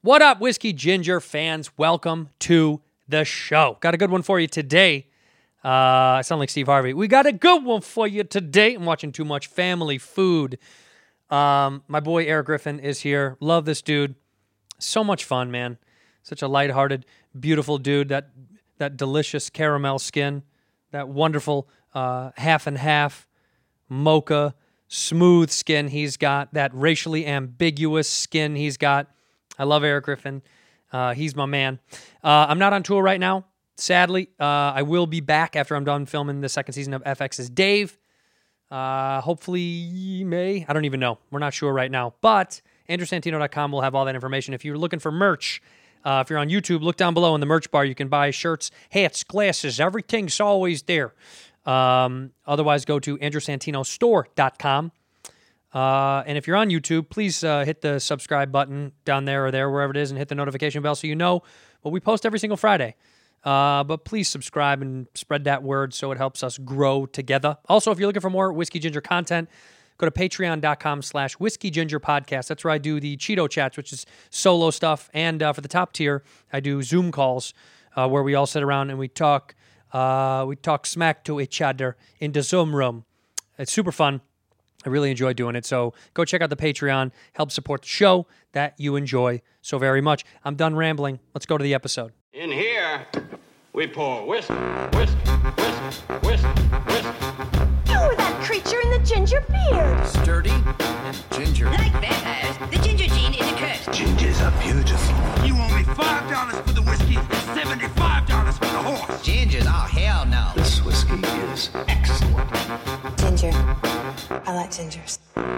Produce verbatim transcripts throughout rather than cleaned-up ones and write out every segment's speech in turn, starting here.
What up, Whiskey Ginger fans? Welcome to the show. Got a good one for you today. Uh, I sound like Steve Harvey. We got a good one for you today. I'm watching too much family food. Um, my boy Eric Griffin is here. Love this dude. So much fun, man. Such a lighthearted, beautiful dude. That that delicious caramel skin. That wonderful uh, half and half mocha smooth skin he's got. That racially ambiguous skin he's got. I love Eric Griffin. Uh, he's my man. Uh, I'm not on tour right now, sadly. Uh, I will be back after I'm done filming the second season of F X's Dave. Uh, hopefully May. I don't even know. We're not sure right now. But Andrew Santino dot com will have all that information. If you're looking for merch, uh, if you're on YouTube, look down below in the merch bar. You can buy shirts, hats, glasses. Everything's always there. Um, otherwise, go to Andrew Santino Store dot com. Uh, and if you're on YouTube, please uh, hit the subscribe button down there or there, wherever it is, and hit the notification bell so you know what we post every single Friday. Uh, but please subscribe and spread that word so it helps us grow together. Also, if you're looking for more Whiskey Ginger content, go to patreon dot com slash Whiskey Ginger Podcast. That's where I do the Cheeto Chats, which is solo stuff. And uh, for the top tier, I do Zoom calls uh, where we all sit around and we talk, uh, we talk smack to each other in the Zoom room. It's super fun. I really enjoy doing it, so go check out the Patreon. Help support the show that you enjoy so very much. I'm done rambling. Let's go to the episode. In here, we pour whisk, whisk, whisk, whisk, whisk. You were that creature in the ginger beard. Sturdy and ginger. Like vampires, the ginger gene is a curse. Gingers are beautiful. You owe me five dollars for the whiskey and seventy-five dollars for the horse. Gingers? Oh, hell no. This whiskey is excellent. Ginger. I like gingers.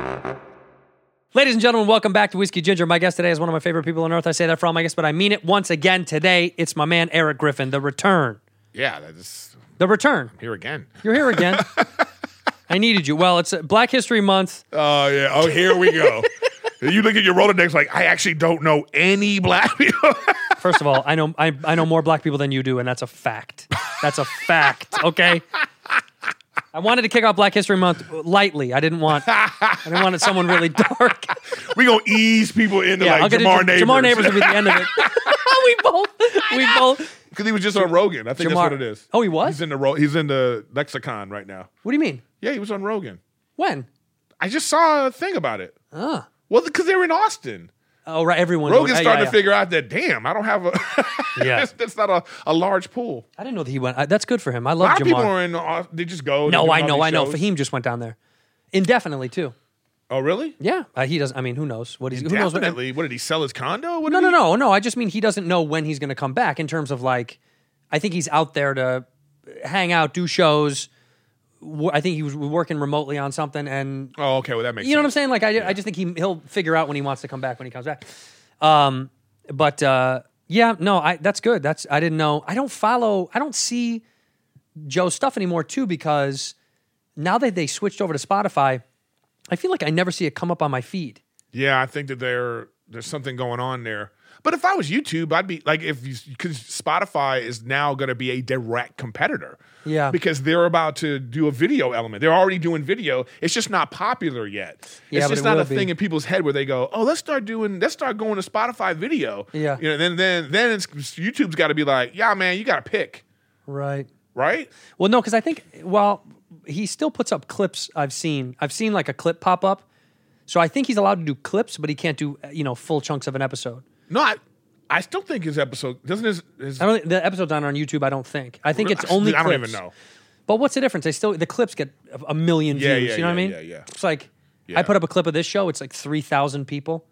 Ladies and gentlemen, welcome back to Whiskey Ginger. My guest today is one of my favorite people on earth. I say that from, I guess, but I mean it once again today. It's my man, Eric Griffin, the return. Yeah, that's The return. here again. You're here again. I needed you. Well, it's Black History Month. Oh yeah. Oh, here we go. You look at your Rolodex like I actually don't know any black people. First of all, I know I, I know more black people than you do, and that's a fact. That's a fact. Okay. I wanted to kick off Black History Month lightly. I didn't want. I didn't want it someone really dark. We gonna ease people into Yeah, like I'll get Jamar into, Neighbors. Jamar Neighbors will be the end of it. we both. We both. Because he was just on Rogan. I think Jamar- that's what it is. Oh, he was? He's in the ro- He's in the lexicon right now. What do you mean? Yeah, he was on Rogan. When? I just saw a thing about it. Ah. Well, because they were in Austin. Oh, right. Everyone. Rogan's yeah, starting yeah, to figure out that damn, I don't have a. Yeah. that's, that's not a, a large pool. I didn't know that he went. I, that's good for him. I A love lot of people Jamar. are in. Au- They just go. No, they do I all know. these I know. shows. Fahim just went down there indefinitely too. Oh, really? Yeah, uh, he doesn't. I mean, who knows what he's? Who knows what? Definitely. What did he sell his condo? What No, did no, he- no, no. I just mean he doesn't know when he's going to come back. In terms of like, I think he's out there to hang out, do shows. W- I think he was working remotely on something, and Oh, okay. Well, that makes you know what I'm sense. saying. Like, I, I just think he he'll figure out when he wants to come back when he comes back. Um, but uh, yeah, no, I that's good. That's I didn't know. I don't follow. I don't see Joe's stuff anymore too because now that they switched over to Spotify, I feel like I never see it come up on my feed. Yeah, I think that there there's something going on there. But if I was YouTube, I'd be like, if you because Spotify is now going to be a direct competitor. Yeah. Because they're about to do a video element. They're already doing video. It's just not popular yet. Yeah, it's but just it not will a thing be. in people's head where they go, oh, let's start doing, let's start going to Spotify video. Yeah. You know, then then then it's, YouTube's got to be like, yeah, man, you got to pick, Right. right? Well, no, because I think well, he still puts up clips. I've seen. I've seen like a clip pop up. So I think he's allowed to do clips, but he can't do you know full chunks of an episode. No, I, I still think his episode doesn't his, his I don't. The episode's not on YouTube. I don't think. I think it's only. I don't clips. even know. But what's the difference? They still the clips get a- a million Yeah, views. yeah, you know what I yeah, mean? yeah, yeah. It's like Yeah. I put up a clip of this show. It's like three thousand people.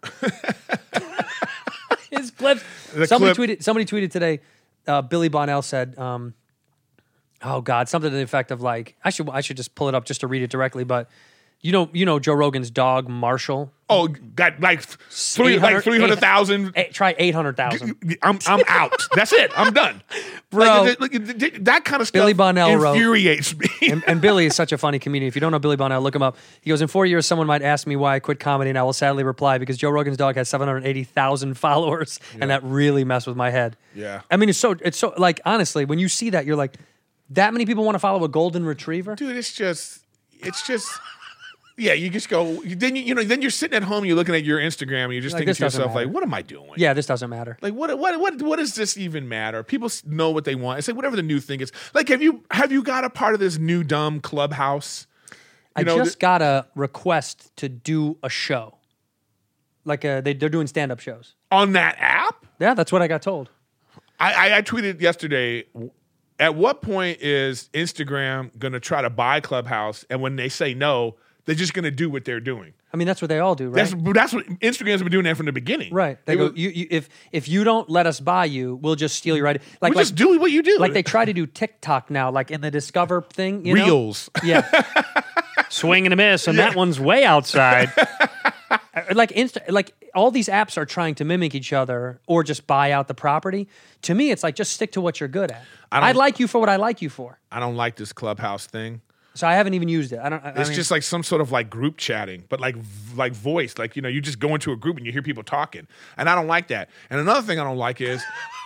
His clips. The somebody clip- tweeted. Somebody tweeted today. Uh, Billy Bonnell said, um, "Oh God, something to the effect of like I should I should just pull it up just to read it directly." But you know you know Joe Rogan's dog Marshall. Oh, got like three eight hundred like three hundred thousand. Eh, try eight hundred thousand. I'm I'm out. That's it. I'm done, Bro. Like, like, like, that kind of stuff Billy Bonnell wrote- infuriates me. and, and Billy is such a funny comedian. If you don't know Billy Bonnell, look him up. He goes, in four years, someone might ask me why I quit comedy, and I will sadly reply, because Joe Rogan's dog has seven hundred eighty thousand followers, and that really messed with my head. Yeah. I mean, it's so, it's so, like, honestly, when you see that, you're like, that many people want to follow a golden retriever? Dude, it's just, it's just, Yeah, you just go. Then you, you know. Then you're sitting at home. You're looking at your Instagram. And you're just Like, thinking this to yourself, doesn't like, matter. "What am I doing?" Yeah, this doesn't matter. Like, what? What? What? What does this even matter? People s- know what they want. It's like whatever the new thing is. Like, have you have you got a part of this new dumb Clubhouse? I You know, just got a request to do a show. Like uh they, they're doing stand-up shows. on that app. Yeah, that's what I got told. I, I, I tweeted yesterday. At what point is Instagram going to try to buy Clubhouse? And when they say no, they're just going to do what they're doing. I mean, that's what they all do, right? That's that's what Instagram's been doing that from the beginning. right. They, go, were- you, you, if if you don't let us buy you, we'll just steal your right. Like, we like, just do what you do. like they try to do TikTok now, like in the Discover thing. You know? Reels. Yeah. Swing and a miss, and that one's way outside. like Insta, like all these apps are trying to mimic each other or just buy out the property. To me, it's like just stick to what you're good at. I don't- I like you for what I like you for. I don't like this Clubhouse thing. So I haven't even used it. I don't. I, I It's mean, just like some sort of like group chatting, but like v- like voice. Like, you know, you just go into a group and you hear people talking. And I don't like that. And another thing I don't like is,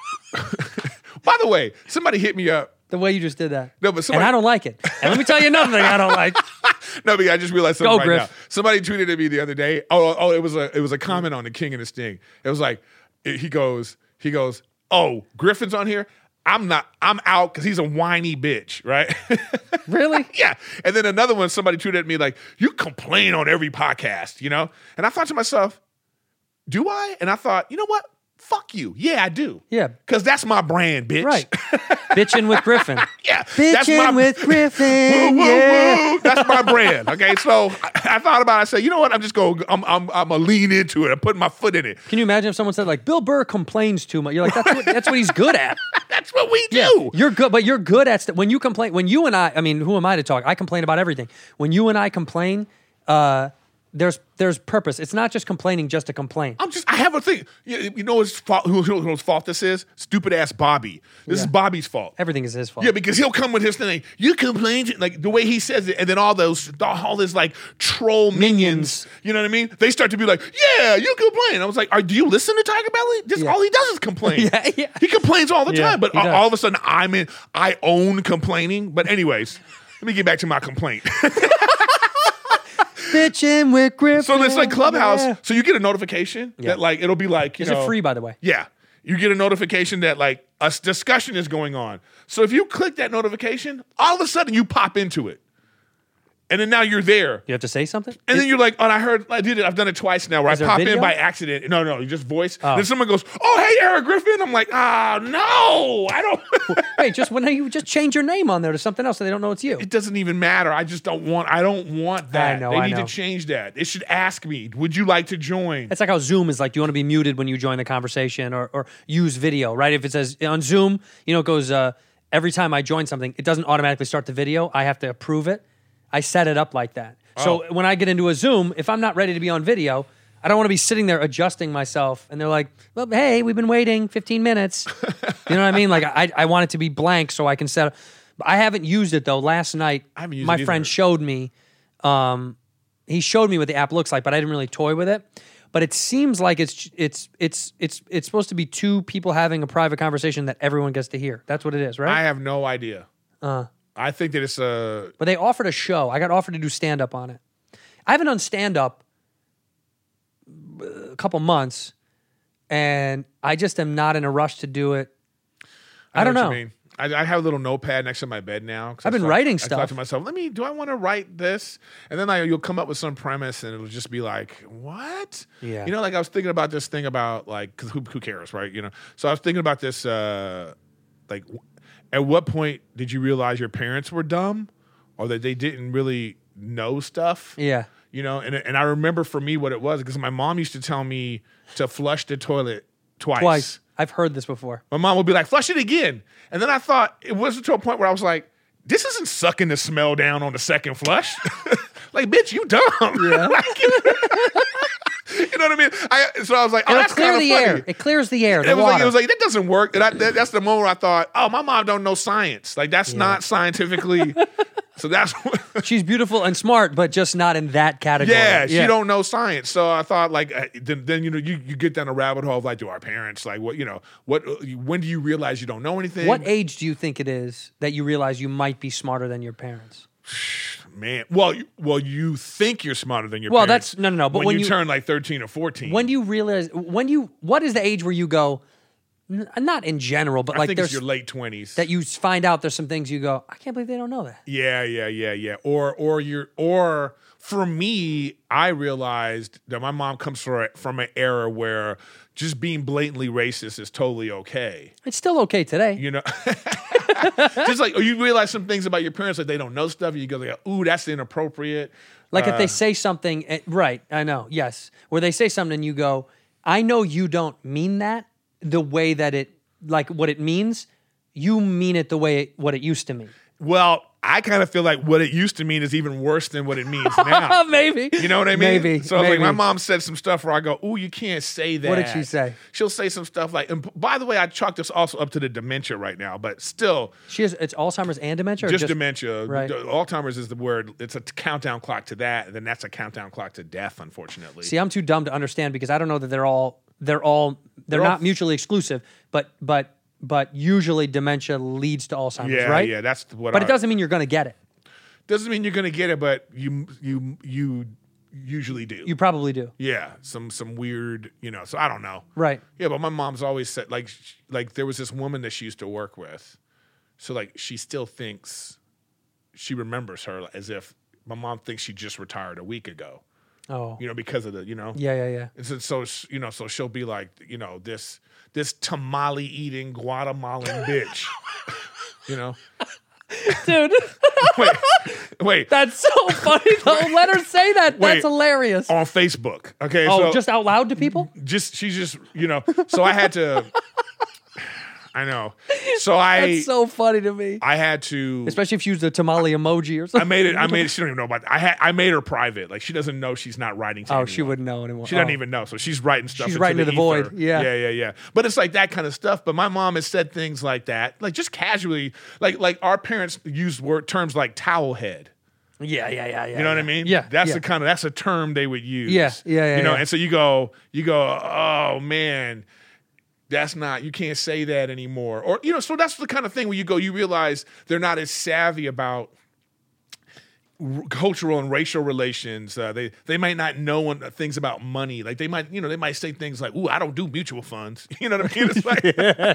by the way, somebody hit me up. the way you just did that. No, but somebody- and I don't like it. And let me tell you another thing I don't like. No, but I just realized something Go, right Griff. now. Somebody tweeted at me the other day. Oh, oh, it was a it was a comment on the King and the Sting. It was like it- he goes he goes, "Oh, Griffin's on here. I'm not. I'm out because he's a whiny bitch, right?" Really? Yeah. And then another one, somebody tweeted at me like, "You complain on every podcast, you know?" And I thought to myself, "Do I?" And I thought, you know what? Fuck you. Yeah, I do. Yeah. Because that's my brand, bitch. Right. Bitching with Griffin. Yeah. that's Bitching my- with Griffin. Woo, woo, yeah. woo. That's my brand. Okay, so I, I thought about it. I said, you know what? I'm just going. I'm. I'm. I'm gonna lean into it. I'm putting my foot in it. Can you imagine if someone said like Bill Burr complains too much? You're like, that's what that's what he's good at. That's what we do. Yeah, you're good, but you're good at st- when you complain. When you and I, I mean, who am I to talk? I complain about everything. When you and I complain, uh, there's there's purpose. It's not just complaining just to complain. I'm just. I have a thing. You, you know whose fault? Who, who, whose fault this is? Stupid ass Bobby. This is Yeah. Bobby's fault. Everything is his fault. Yeah, because he'll come with his thing. You complain like the way he says it, and then all those, all his like troll minions. Minions. You know what I mean? They start to be like, "Yeah, you complain." I was like, "Are do you listen to Tiger Belly? This Yeah. all he does is complain. Yeah, yeah. He complains all the Yeah, time, but he all, does. all of a sudden, I'm in. I own complaining. But anyways, let me get back to my complaint. Bitching with Griffin. So it's like Clubhouse. Yeah. So you get a notification Yeah. that like it'll be like, you Is know, it free, by the way? Yeah. You get a notification that like a s- discussion is going on. So if you click that notification, all of a sudden you pop into it. And then now you're there. You have to say something. And Is- then you're like, oh, I heard, I did it. I've done it twice now where I Is there pop video? in by accident. No, no, you just voice. Oh. Then someone goes, oh, hey, Eric Griffin. I'm like, ah, no, I don't. Wait, just when you just change your name on there to something else, so they don't know it's you. It doesn't even matter. I just don't want, I don't want that. I know, they I need know. to change that. It should ask me, would you like to join? It's like how Zoom is like, do you want to be muted when you join the conversation or, or use video, right? If it says on Zoom, you know, it goes, uh, every time I join something, it doesn't automatically start the video. I have to approve it. I set it up like that. So Oh. when I get into a Zoom, if I'm not ready to be on video, I don't want to be sitting there adjusting myself. And they're like, well, hey, we've been waiting fifteen minutes. You know what I mean? Like I, I want it to be blank so I can set up. I haven't used it though. Last night, I haven't used my it friend either. showed me, um, he showed me what the app looks like, but I didn't really toy with it. But it seems like it's it's it's it's it's supposed to be two people having a private conversation that everyone gets to hear. That's what it is, right? I have no idea. Uh, I think that it's a. but they offered a show. I got offered to do stand up on it. I haven't done stand up a couple months, and I just am not in a rush to do it. I, don't what know. you mean. I, I have a little notepad next to my bed now. 'cause I've I been thought- writing I stuff. thought to myself, let me. Do I want to write this? And then I, you'll come up with some premise, and it'll just be like, what? Yeah. You know, like I was thinking about this thing about like, because who, who cares, right? You know. So I was thinking about this. Uh, like, w- at what point did you realize your parents were dumb, or that they didn't really know stuff? Yeah. You know, and and I remember for me what it was because my mom used to tell me to flush the toilet twice. Twice. I've heard this before. My mom would be like, flush it again. And then I thought, it wasn't to a point where I was like, this isn't sucking the smell down on the second flush. Like, bitch, you dumb. Yeah. Like, you know what I mean? I, so I was like, oh, It'll that's clear kind of the funny. air. It clears the air. The It was, water. like, it was like, that doesn't work. And I, that, that's the moment where I thought, oh, my mom don't know science. Like, that's not scientifically. So that's what. She's beautiful and smart, but just not in that category. Yeah, she don't know science. So I thought, like, uh, then, then you know, you, you get down a rabbit hole of like, do our parents like what? You know, what? When do you realize you don't know anything? What age do you think it is that you realize you might be smarter than your parents? Man, well, you, well, you think you're smarter than your Well, parents. that's- no, no, no, but when, when you, you- turn like thirteen or fourteen, When do you realize? When you? What is the age where you go? n- Not in general, but I like think there's it's your late twenties. that you find out there's some things you go. I can't believe they don't know that. Yeah, yeah, yeah, yeah. Or, or you're, or for me, I realized that my mom comes from a, from an era where just being blatantly racist is totally okay. It's still okay today. You know, just like you realize some things about your parents, like they don't know stuff. And you go, like, "Ooh, that's inappropriate." Like if Uh, they say something, eh, right? I know. Yes, where they say something, and you go, "I know you don't mean that the way that it, like what it means. You mean it the way it, what it used to mean." Well, I kind of feel like what it used to mean is even worse than what it means now. Maybe. You know what I mean? Maybe. So like maybe. my mom said some stuff where I go, "Ooh, you can't say that." What did she say? She'll say some stuff like, and by the way, I chalk this also up to the dementia right now, but still, She has it's Alzheimer's and dementia. Or just, just dementia. right. Alzheimer's is the word. It's a countdown clock to that, and then that's a countdown clock to death, unfortunately. See, I'm too dumb to understand because I don't know that they're all they're all they're, They're all- not mutually exclusive, but but but usually dementia leads to Alzheimer's, yeah, right? yeah, that's what But I, it doesn't mean you're going to get it. doesn't mean you're going to get it, but you you you usually do. You probably do. yeah, some some weird, you know. So I don't know. Right. Yeah, but my mom's always said like sh- like there was this woman that she used to work with, so like she still thinks she remembers her as if my mom thinks she just retired a week ago. Oh. You know, because of the you know. Yeah, yeah, yeah. And so, so sh- you know, so she'll be like, you know, this this tamale eating Guatemalan bitch. You know, Dude, wait, wait. that's so funny though. Let her say that. Wait. That's hilarious. On Facebook, okay? Oh, so just out loud to people? just she's just you know. So I had to. I know. So I That's so funny to me. I had to. Especially if you use the tamale emoji or something. I made it. I made it. She don't even know about. That. I had. I made her private. Like she doesn't know she's not writing. To Oh, anyone. she wouldn't know anymore. She doesn't Oh. even know. So she's writing stuff. She's into writing the to the void. ether. Yeah. yeah, yeah, yeah. But it's like that kind of stuff. But my mom has said things like that, like just casually, like like our parents use word terms like towel head. Yeah, yeah, yeah, yeah. You know what yeah. I mean? Yeah. That's yeah. the kind of that's a term they would use. Yeah, yeah, yeah, You know, yeah. and so you go, you go, oh man, that's not, you can't say that anymore. Or, you know, so that's the kind of thing where you go, you realize they're not as savvy about r- cultural and racial relations. Uh, they they might not know when, uh, things about money. Like they might, you know, they might say things like, "Ooh, I don't do mutual funds." You know what I mean? It's like,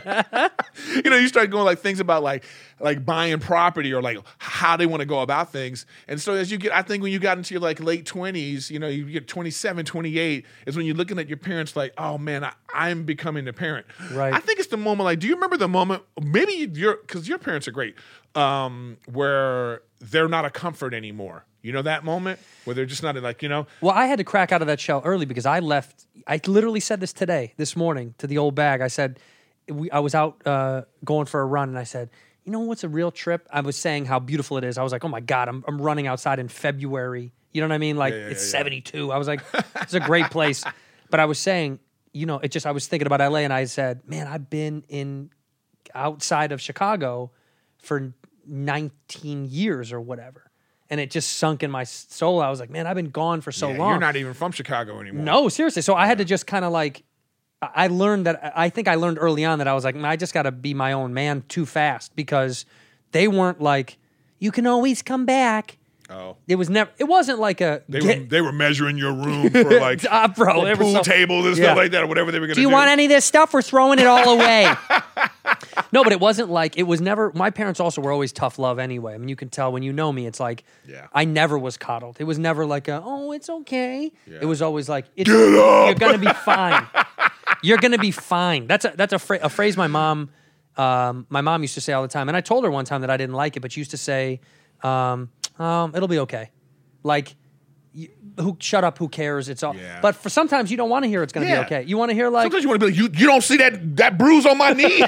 you know, you start going like things about like like buying property or like how they want to go about things. And so as you get, I think when you got into your like late twenties, you know, you get twenty-seven, twenty-eight is when you're looking at your parents like, oh man, I, I'm becoming a parent. Right. I think it's the moment. Like, do you remember the moment? Maybe you're because your parents are great, um, where they're not a comfort anymore. You know that moment where they're just not like, you know. Well, I had to crack out of that shell early because I left. I literally said this today, this morning, to the old bag. I said, we, I was out uh, going for a run, and I said, you know what's a real trip? I was saying how beautiful it is. I was like, oh my God, I'm, I'm running outside in February. You know what I mean? Like, Yeah, yeah, it's yeah, yeah. seventy-two. I was like, it's a great place. But I was saying, you know, it just, I was thinking about L A, and I said, man, I've been in outside of Chicago for nineteen years or whatever. And it just sunk in my soul. I was like, man, I've been gone for so Yeah, long. You're not even from Chicago anymore. No, seriously. So I had to just kind of like, I I learned that, I think I learned early on that I was like, I just got to be my own man too fast because they weren't like, you can always come back. Oh. It was never, it wasn't like a, They get- were they were measuring your room for like Ah, bro, for they were pool so- tables and Yeah. stuff like that or whatever they were going to do do. you want any of this stuff? We're throwing it all away. No, but it wasn't like, it was never, my parents also were always tough love anyway. I mean, you can tell when you know me, it's like, Yeah. I never was coddled. It was never like a, oh, it's okay. Yeah. It was always like, it's, you're going to be fine. You're going to be fine. That's a, that's a, fra- a phrase my mom, um, my mom used to say all the time. And I told her one time that I didn't like it, but she used to say, um, um, it'll be okay. Like, you, who shut up? Who cares? It's all. Yeah. But for sometimes you don't want to hear it's going to Yeah. be okay. You want to hear like Sometimes you want to be like, you, you don't see that that bruise on my knee?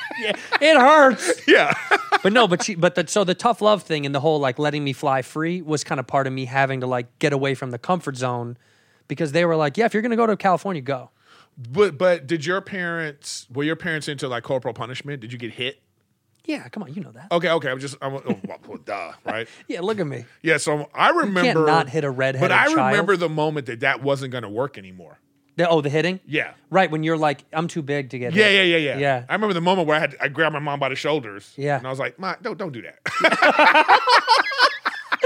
it hurts. Yeah. But no, but she, but the, so the tough love thing and the whole like letting me fly free was kind of part of me having to like get away from the comfort zone because they were like, yeah, if you're going to go to California, go. But but did your parents were your parents into like corporal punishment? Did you get hit? Yeah, come on, you know that. Okay, okay. I'm just I'm oh, well, duh, right? Yeah, look at me. Yeah, so I remember not hit a redheaded But I child. remember the moment that that wasn't going to work anymore. The, oh, the hitting? Yeah. Right, when you're like, I'm too big to get Yeah, hit. yeah, yeah, yeah. Yeah. I remember the moment where I had I grabbed my mom by the shoulders. Yeah. And I was like, "Ma, don't don't do that."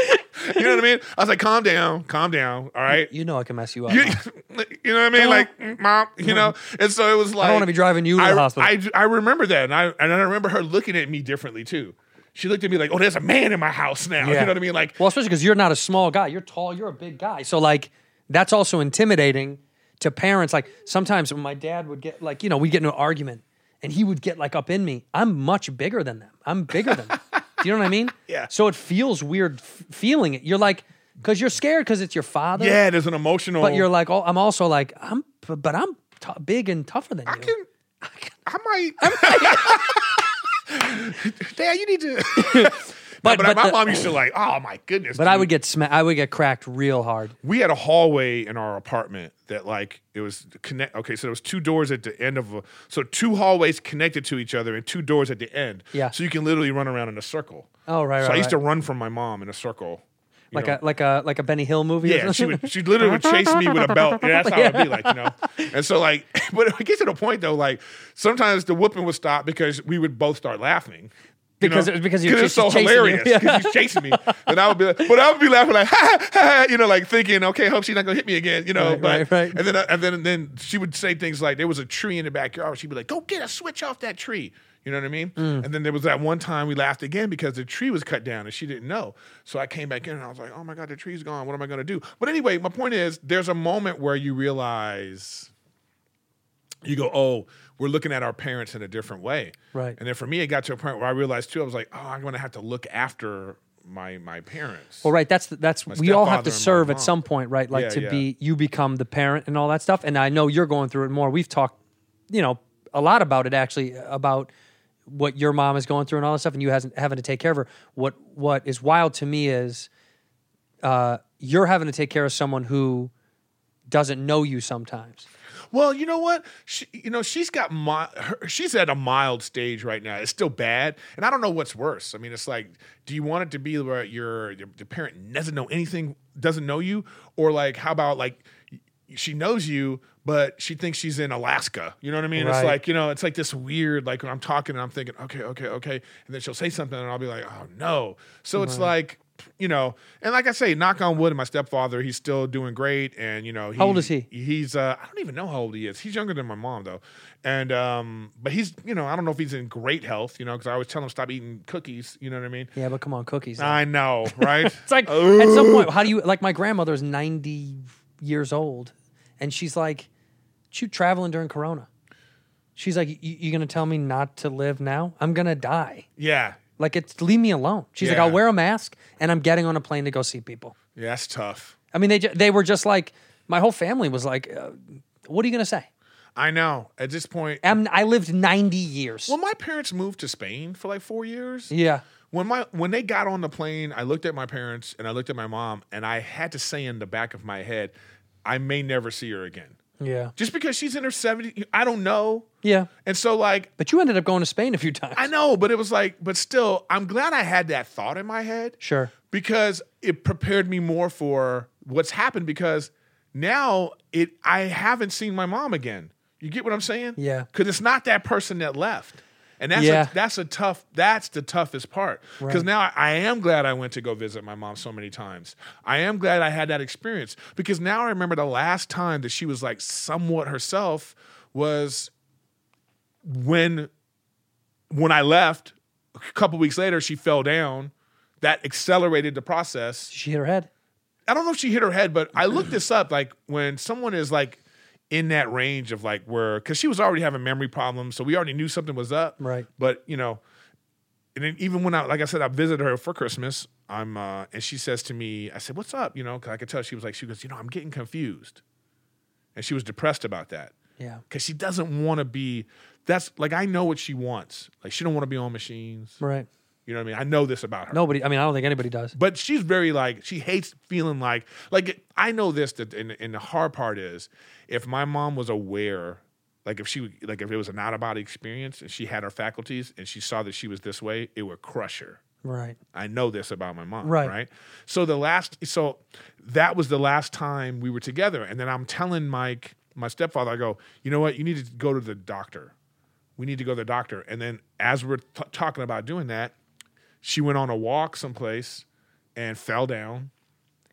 You know what I mean? I was like, calm down, calm down. All right. You know I can mess you up. You, huh? you know what I mean? Like, mm, mom, you know? And so it was like. I don't want to be driving you to I, the hospital. I, I remember that. And I, and I remember her looking at me differently too. She looked at me like, oh, there's a man in my house now. Yeah. You know what I mean? Like, well, especially because you're not a small guy. You're tall. You're a big guy. So like, that's also intimidating to parents. Like sometimes when my dad would get like, you know, we get into an argument and he would get like up in me. I'm much bigger than them. I'm bigger than them. Do you know what I mean? Yeah. So it feels weird f- feeling it. You're like, because you're scared because it's your father. yeah, there's an emotional. But you're like, oh, I'm also like, I'm, but I'm t- big and tougher than I you. can, I, can, I might. I might. Dad, you need to. But, but but my the- mom used to like, oh my goodness. But dude. I would get sma- I would get cracked real hard. We had a hallway in our apartment that like it was connect. Okay, so there was two doors at the end of a, so two hallways connected to each other and two doors at the end. Yeah. So you can literally run around in a circle. Oh right, So right. I used to right. run from my mom in a circle. you like know. a like a like a Benny Hill movie. or Yeah, she something? would she literally would chase me with a belt. Yeah, that's how it'd be like, you know. And so like, but it gets to the point though, like sometimes the whooping would stop because we would both start laughing. You Because know? it- because you're it's ch- so she's chasing you. hilarious because he's chasing me, and I would be like, but I would be laughing like, ha, ha, ha, you know, like thinking, okay, hope she's not gonna hit me again, you know. Right, but right, right. and then and then and then she would say things like, there was a tree in the backyard. She'd be like, go get a switch off that tree. You know what I mean? Mm. And then there was that one time we laughed again because the tree was cut down and she didn't know. So I came back in and I was like, oh my God, the tree's gone. What am I going to do? But anyway, my point is there's a moment where you realize, you go, oh, we're looking at our parents in a different way. Right. And then for me, it got to a point where I realized too, I was like, oh, I'm going to have to look after my my parents. Well, right. That's that's My we all have to stepfather and my serve at mom. some point, right? Like Yeah, to yeah. be you become the parent and all that stuff. And I know you're going through it more. We've talked, you know, a lot about it actually about what your mom is going through and all that stuff, and you hasn't having to take care of her. What what is wild to me is uh, you're having to take care of someone who doesn't know you sometimes. Well, you know what? She, you know, she's got mi- her, she's at a mild stage right now. It's still bad, and I don't know what's worse. I mean, it's like, do you want it to be where your your the parent doesn't know anything, doesn't know you, or like, how about like she knows you, but she thinks she's in Alaska? You know what I mean? It's Right. like, you know, it's like this weird. Like when I'm talking and I'm thinking, okay, okay, okay, and then she'll say something, and I'll be like, oh no. So it's like. You know, and like I say, knock on wood, my stepfather, he's still doing great. And, you know, he, How old is he? He's, uh, I don't even know how old he is. He's younger than my mom, though. And, um, but he's, you know, I don't know if he's in great health, you know, because I always tell him stop eating cookies. You know what I mean? Yeah, but come on, cookies. I know, right? It's like at some point, how do you like? My grandmother is ninety years old, and she's like, "She traveling during Corona." She's like, "You gonna tell me not to live now? I'm gonna die. Yeah. Like, it's leave me alone." She's like, Yeah. "I'll wear a mask, and I'm getting on a plane to go see people." Yeah, that's tough. I mean, they ju- they were just like, my whole family was like, uh, "What are you gonna say?" I know. At this point, I'm, I lived ninety years. well, my parents moved to Spain for like four years. Yeah, When my when they got on the plane, I looked at my parents and I looked at my mom, and I had to say in the back of my head, I may never see her again. yeah, Just because she's in her seventies, I don't know. yeah. And so, like, But you ended up going to Spain a few times. I know, but it was like, but still, I'm glad I had that thought in my head. Sure. Because it prepared me more for what's happened, because now it I haven't seen my mom again. You get what I'm saying? Yeah. Because it's not that person that left. And that's Yeah. a, that's a tough, that's the toughest part. Because Right. now I, I am glad I went to go visit my mom so many times. I am glad I had that experience, because now I remember the last time that she was like somewhat herself was when when I left. A couple weeks later, she fell down. That accelerated the process. She hit her head. I don't know if she hit her head, but I looked this up. Like when someone is like in that range of like where, because she was already having memory problems, so we already knew something was up. Right. But you know, and then even when I, like I said, I visited her for Christmas. I'm, uh, and she says to me, I said, "What's up?" You know, because I could tell she was like, she goes, "You know, I'm getting confused," and she was depressed about that. Yeah. Because she doesn't want to be. That's like, I know what she wants. Like she don't want to be on machines. Right. You know what I mean? I know this about her. Nobody. I mean, I don't think anybody does. But she's very like, she hates feeling like, like I know this, that and, and the hard part is, if my mom was aware, like if she, like if it was an out of body experience and she had her faculties and she saw that she was this way, it would crush her. Right. I know this about my mom, Right. right? So the last, so that was the last time we were together. And then I'm telling Mike, my stepfather, I go, you know what? You need to go to the doctor. We need to go to the doctor. And then as we're t- talking about doing that, she went on a walk someplace and fell down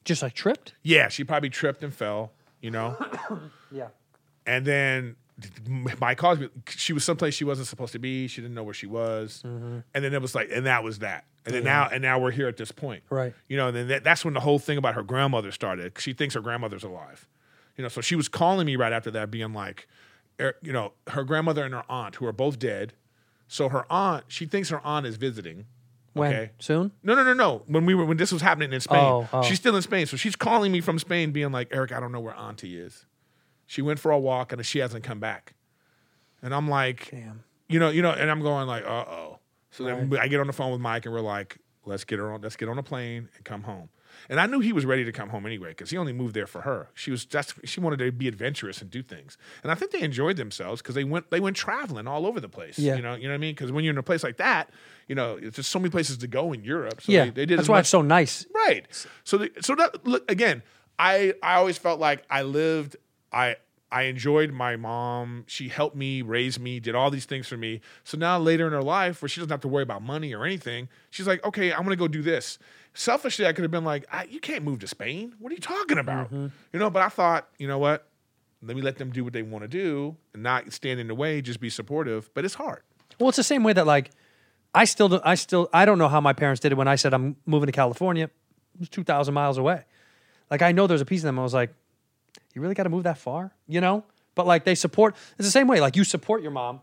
Just like tripped? Yeah, she probably tripped and fell, you know? Yeah. And then Mike calls me. She was someplace she wasn't supposed to be. She didn't know where she was. Mm-hmm. And then it was like, and that was that. And then Yeah. now, and now we're here at this point. Right. You know, and then that, that's when the whole thing about her grandmother started. She thinks her grandmother's alive. You know, so she was calling me right after that, being like, er, you know, her grandmother and her aunt, who are both dead. So her aunt, she thinks her aunt is visiting. When? Okay. Soon? No, no, no, no. When we were, when this was happening in Spain, Oh, oh. she's still in Spain. So she's calling me from Spain, being like, Eric, I don't know where Auntie is. She went for a walk and she hasn't come back. And I'm like, Damn. you know, you know, and I'm going like, uh oh. So then Right. I get on the phone with Mike and we're like, let's get her on, let's get on a plane and come home. And I knew he was ready to come home anyway because he only moved there for her. She was just she wanted to be adventurous and do things. And I think they enjoyed themselves because they went they went traveling all over the place. Yeah. You know, you know what I mean? Because when you're in a place like that, you know, it's just so many places to go in Europe. So Yeah. they, they did That's as why much- it's so nice. Right. So the, so that look again, I I always felt like I lived I I enjoyed my mom. She helped me, raise me, did all these things for me. So now later in her life where she doesn't have to worry about money or anything, she's like, "Okay, I'm going to go do this." Selfishly, I could have been like, I, "You can't move to Spain. What are you talking about?" Mm-hmm. You know, but I thought, "You know what? Let me let them do what they want to do and not stand in the way, just be supportive." But it's hard. Well, it's the same way that like I still don't, I still I don't know how my parents did it when I said I'm moving to California. It was two thousand miles away. Like I know there's a piece of them I was like, you really got to move that far, you know? But like they support. It's the same way. Like you support your mom,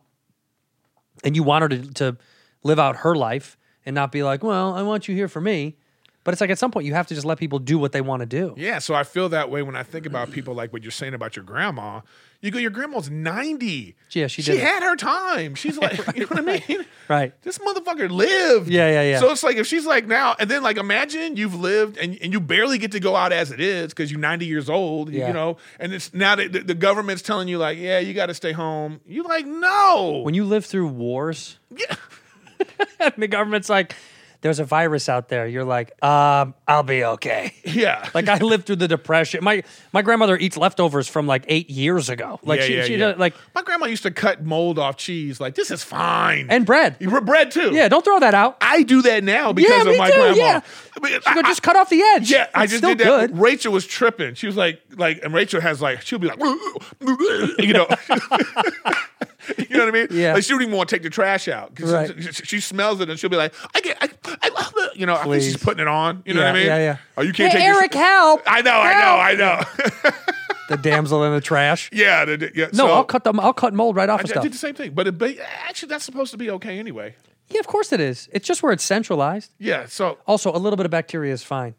and you want her to to live out her life and not be like, well, I want you here for me. But it's like at some point you have to just let people do what they want to do. Yeah, so I feel that way when I think about people like what you're saying about your grandma. You go, your grandma's ninety. Yeah, she She did it. had her time. She's like, you know what I mean? Right. This motherfucker lived. Yeah, yeah, yeah. So it's like if she's like now, and then like imagine you've lived and, and you barely get to go out as it is because you're ninety years old, Yeah. you know, and it's now that the, the government's telling you like, yeah, you got to stay home. You like, no. When you live through wars, yeah. and the government's like, there's a virus out there. You're like, um, I'll be okay. Yeah. Like I lived through the depression. My my grandmother eats leftovers from like eight years ago. Like yeah, she, yeah, she yeah. does- like My grandma used to cut mold off cheese. Like, this is fine. and bread. You were bread too. Yeah, don't throw that out. I do that now because Yeah, of me my too, grandma. yeah. I mean, She go, I- just cut off the edge. Yeah, I It's just still did that. good. Rachel was tripping. She was like, like, and Rachel has like, she'll be like, you know, you know what I mean? Yeah. Like she don't even want to take the trash out. 'Cause Right. She, she, she smells it and she'll be like, I get, I, I love it. You know, I think Please. she's putting it on. You know Yeah, what I mean? yeah, yeah. Oh, you can't Hey, take your- Eric, help! I know, I know, I know. The damsel in the trash. yeah, the, the- yeah. No, so, I'll cut them. I'll cut mold right off I, of I stuff. did the same thing, but, it, but actually, that's supposed to be okay anyway. Yeah, of course it is. It's just where it's centralized. Yeah. So Also, a little bit of bacteria is fine.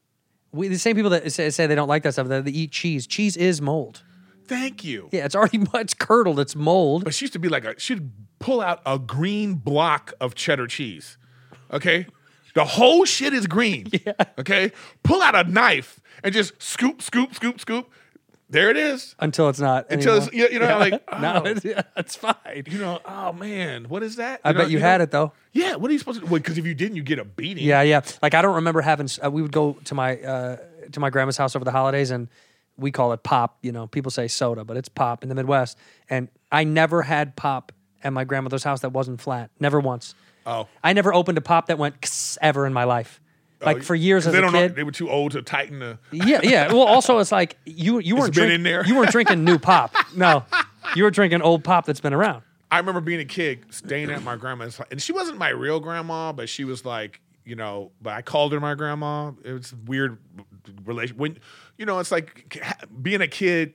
We, the same people that say, say they don't like that stuff, they, they eat cheese. Cheese is mold. thank you. Yeah, it's already it's curdled. It's mold. But she used to be like a, she'd pull out a green block of cheddar cheese. Okay? The whole shit is green. Yeah. Okay? Pull out a knife and just scoop, scoop, scoop, scoop. There it is. Until it's not. Until it's, anymore. you, you know, like, oh, No, it's, yeah, it's fine. you know, oh man, what is that? I bet you had it though. Yeah, what are you supposed to do? Because if you didn't, you get a beating. Yeah, yeah. Like I don't remember having. Uh, we would go to my uh, to my grandma's house over the holidays, and we call it pop. You know, people say soda, but it's pop in the Midwest. And I never had pop at my grandmother's house that wasn't flat. Never once. Oh. I never opened a pop that went kss ever in my life. Like Oh, for years 'cause as they a don't know- kid. they were too old to tighten the. Yeah, yeah. Well, also it's like you you weren't been drink- in there. you weren't drinking new pop. No, you were drinking old pop that's been around. I remember being a kid, staying at my grandma's, and she wasn't my real grandma, but she was like, you know, but I called her my grandma. It was a weird relation. When, you know, it's like being a kid,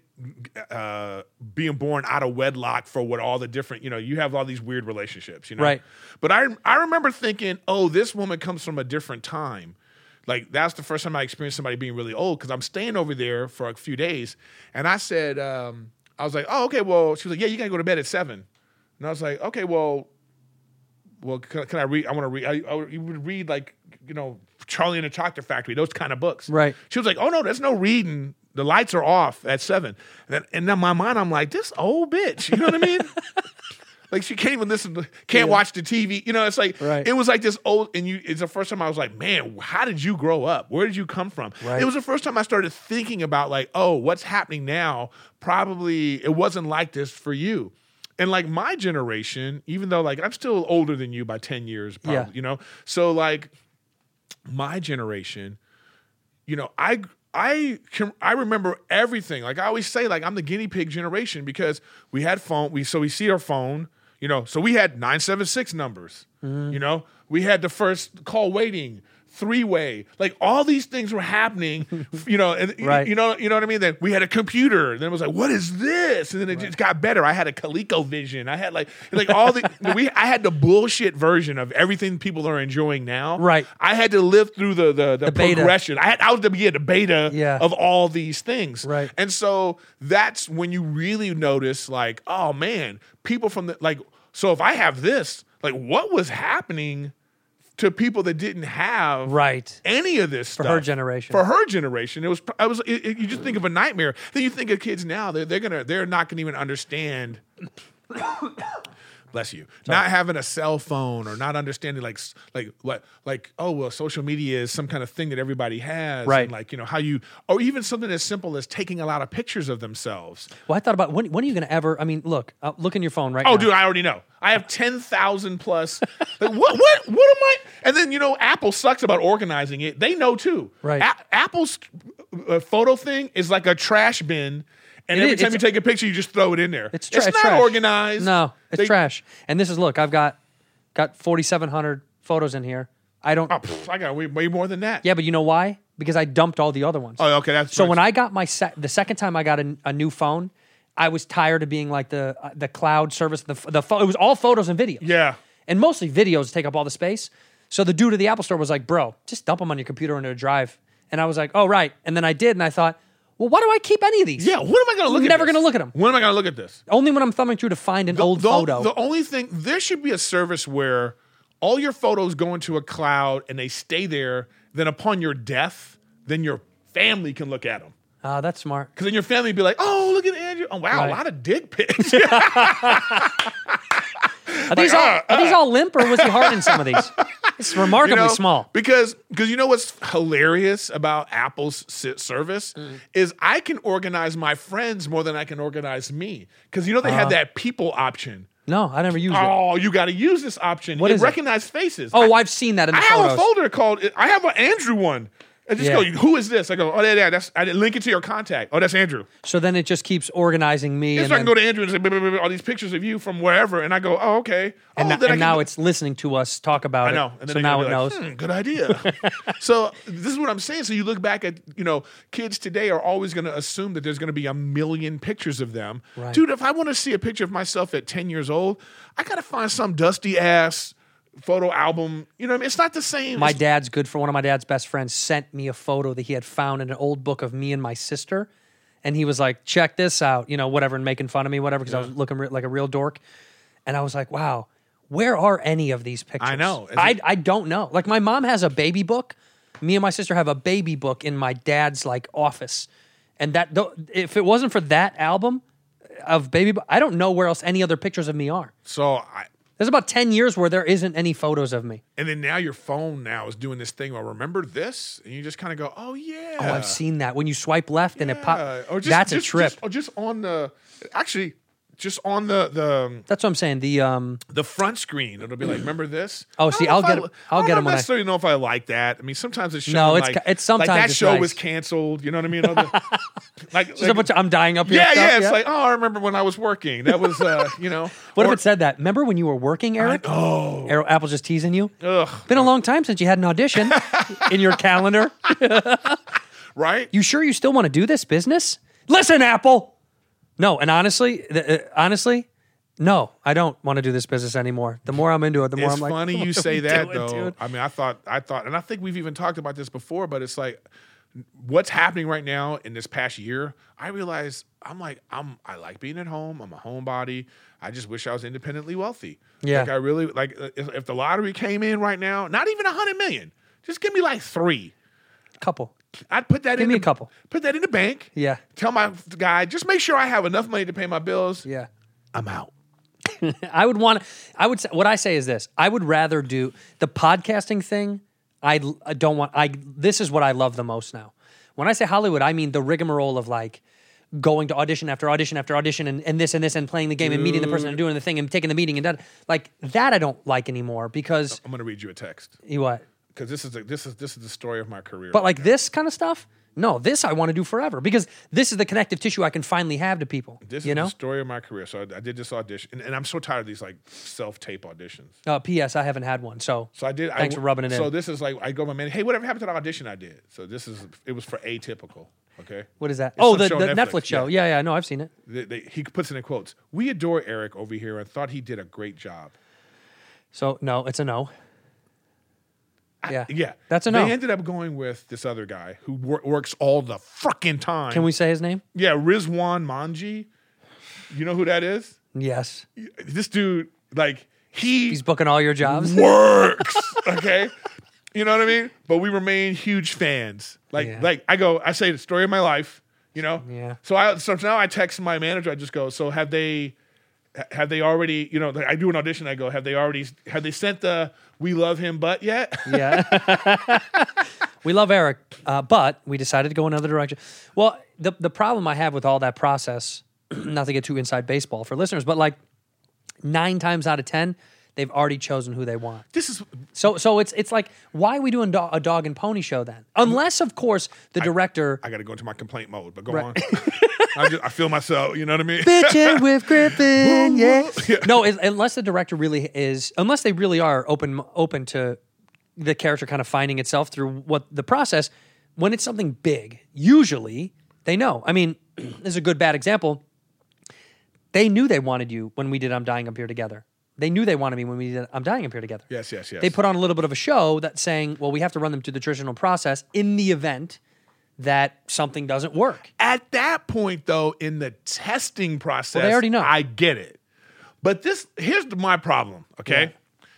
uh, being born out of wedlock for what all the different, you know, you have all these weird relationships, you know. Right. But I, I remember thinking, oh, this woman comes from a different time. Like, that's the first time I experienced somebody being really old because I'm staying over there for a few days. And I said, um, I was like, oh, okay, well, she was like, yeah, you got to go to bed at seven. And I was like, okay, well, well, can, can I read? I want to read. I, I, you would read like, you know, Charlie and the Chocolate Factory, those kind of books. Right. She was like, oh, no, there's no reading. The lights are off at seven. And then, and in my mind, I'm like, this old bitch. You know what I mean? Like, she can't even listen to, can't Yeah. watch the T V. You know, it's like, Right. it was like this old, and you, it's the first time I was like, man, how did you grow up? Where did you come from? Right. It was the first time I started thinking about like, oh, what's happening now? Probably it wasn't like this for you. And like my generation, even though like I'm still older than you by ten years, probably, Yeah. you know? So like my generation, you know, I I can I remember everything. Like I always say, like I'm the guinea pig generation because we had phone. We so we see our phone. You know, so we had nine seven six numbers. Mm-hmm. You know, we had the first call waiting. Three-way, like all these things were happening, you know, and right. you know, you know what I mean. Then we had a computer, and then it was like, "What is this?" And then it right. just got better. I had a ColecoVision. I had like, like all the we. I had the bullshit version of everything people are enjoying now. Right. I had to live through the the, the, the progression. I had I was the yeah, the beta yeah. of all these things. Right. And so that's when you really notice, like, oh man, people from the like. So if I have this, like, what was happening to people that didn't have right. any of this for stuff. her generation. For her generation, it was. I was. It, it, you just think of a nightmare. Then you think of kids now. They're, they're gonna. They're not gonna even understand. Bless you. Sorry. Not having a cell phone or not understanding like like what like oh well social media is some kind of thing that everybody has. Right. And like you know how you or even something as simple as taking a lot of pictures of themselves. Well, I thought about when when are you gonna ever? I mean, look, uh, look in your phone right oh, now. Oh, dude, I already know. I have ten thousand plus. Like, what what what am I? And then you know Apple sucks about organizing it. They know too. Right. A- Apple's uh, photo thing is like a trash bin. And it every is, time you take a picture, you just throw it in there. It's, tra- it's, it's not trash. organized. No, it's They, trash. And this is look, I've got got forty-seven hundred photos in here. I don't. Oh, pff, I got way, way more than that. Yeah, but you know why? Because I dumped all the other ones. Oh, okay. That's so nice. when I got my se- the second time I got a, a new phone, I was tired of being like the uh, the cloud service. The the fo- it was all photos and videos. Yeah, and mostly videos take up all the space. So the dude at the Apple Store was like, "Bro, just dump them on your computer into a drive." And I was like, "Oh right." And then I did, and I thought, well, why do I keep any of these? Yeah, when am I going to look I'm at never this? going to look at them. When am I going to look at this? Only when I'm thumbing through to find an the, old the, photo. The only thing, there should be a service where all your photos go into a cloud and they stay there. Then upon your death, then your family can look at them. Ah, uh, that's smart. Because then your family would be like, oh, look at Andrew. Oh, wow, Right. a lot of dick pics. Are these, Like, all, uh, are these all limp or was he hard in some of these? It's remarkably You know, small. Because because you know what's hilarious about Apple's sit service Mm. is I can organize my friends more than I can organize me. Because you know they have that people option. No, I never used it. Oh, you got to use this option. What it is it? recognize faces. Oh, I, I've seen that in the I have photos. a folder called. I have an Andrew one. I just Yeah. go, who is this? I go, oh yeah, yeah, that's. I link it to your contact. Oh, that's Andrew. So then it just keeps organizing me. And And, so I can then, go to Andrew and say blah, blah, blah, blah, all these pictures of you from wherever, and I go, oh okay. and, oh, no- then I and can now go- it's listening to us talk about I know. it. And then So they're now gonna it be knows. like, hmm, good idea. So this is what I'm saying. So you look back at, you know, kids today are always going to assume that there's going to be a million pictures of them. Right. Dude, if I want to see a picture of myself at ten years old, I got to find some dusty ass photo album. You know what I mean? It's not the same. My It's- dad's good for one of my dad's best friends sent me a photo that he had found in an old book of me and my sister. And he was like, check this out, you know, whatever, and making fun of me, whatever, because I was looking re- like a real dork. And I was like, wow, where are any of these pictures? I know. Is I, it- I don't know. Like my mom has a baby book. Me and my sister have a baby book in my dad's like office. And that, th- if it wasn't for that album of baby book, I don't know where else any other pictures of me are. So I, There's about ten years where there isn't any photos of me. and then now your phone now is doing this thing. Well, remember this, and you just kind of go, oh yeah. Oh, I've seen that. When you swipe left and it Yeah. pops. Or just, That's just, a trip. Just, or just on the, actually, just on the the That's what I'm saying. The um, the front screen. It'll be like, remember this? Oh, I see, don't know I'll if get I, it- I'll I get don't them when I- necessarily know if I like that. I mean, sometimes it's No, showing it's like, ca- it's sometimes like that it's show nice. was canceled. You know what I mean? Other, like, just a bunch of, I'm dying up here. yeah, stuff, yeah. It's like, oh, I remember when I was working. That was, uh, you know. what or- if it said that? Remember when you were working, Eric? Oh, Arrow, Apple's just teasing you. ugh, Been a long time since you had an audition in your calendar. right? You sure you still want to do this business? Listen, Apple. No, and honestly, th- uh, honestly, no, I don't want to do this business anymore. The more I'm into it, the more It's I'm like, funny what you are say we that doing, though. dude? I mean, I thought, I thought, and I think we've even talked about this before. But it's like, what's happening right now in this past year? I realize I'm like, I'm, I like being at home. I'm a homebody. I just wish I was independently wealthy. Yeah. like I really like. If, if the lottery came in right now, not even a hundred million, just give me like three. Couple. I'd put that Give in me the, a couple. Put that in the bank. Yeah. Tell my guy, just make sure I have enough money to pay my bills. Yeah. I'm out. I would want. I would. Say, what I say is this: I would rather do the podcasting thing. I, I don't want. I. This is what I love the most now. When I say Hollywood, I mean the rigmarole of like going to audition after audition after audition and, and this and this and playing the game and meeting the person and doing the thing and taking the meeting and that. Like that, I don't like anymore because I'm gonna read you a text you what. because this is a, this is this is the story of my career. But like this kind of stuff, No, this I want to do forever because this is the connective tissue I can finally have to people. This you is know? the story of my career. So I, I did this audition, and, and I'm so tired of these like self-tape auditions. Uh, P S. I haven't had one, so So I did. Thanks I, for rubbing it so in. this is like I go to my man. Hey, whatever happened to the audition I did? So this is it was for Atypical. Okay. What is that? It's Oh, some the, show the on Netflix, Netflix, show. yeah. Yeah. yeah, no, I've seen it. They, they, he puts it in quotes. We adore Eric over here and thought he did a great job. So no, it's a no. Yeah, Yeah, that's a no. They ended up going with this other guy who wor- works all the fucking time. Can we say his name? Yeah, Rizwan Manji. You know who that is? Yes. This dude, like he He's booking all your jobs. works. Okay, you know what I mean. But we remain huge fans. Like, Yeah. like I go, I say the story of my life. You know. Yeah. So I, so now I text my manager. I just go, so have they? Have they already, you know, like I do an audition, I go, have they already, have they sent the we love him but yet? Yeah. We love Eric, uh, but we decided to go another direction. Well, the the problem I have with all that process, not to get too inside baseball for listeners, but like nine times out of ten, they've already chosen who they want. This is, So so it's it's like, why are we doing do- a dog and pony show then? Unless, of course, the director... I got to go into my complaint mode, but go Right. on. I, just, I feel myself, you know what I mean? Bitchin' with Griffin, yeah. No, it, unless the director really is, unless they really are open open to the character kind of finding itself through what the process. When it's something big, usually they know. I mean, this is a good bad example. They knew they wanted you when we did I'm Dying Up Here Together. They knew they wanted me when we did I'm Dying Up Here Together. Yes, yes, yes. They put on a little bit of a show that's saying, well, we have to run them through the traditional process in the event that something doesn't work. At that point, though, in the testing process, Well, they already know. I get it. But this, here's the, my problem, okay?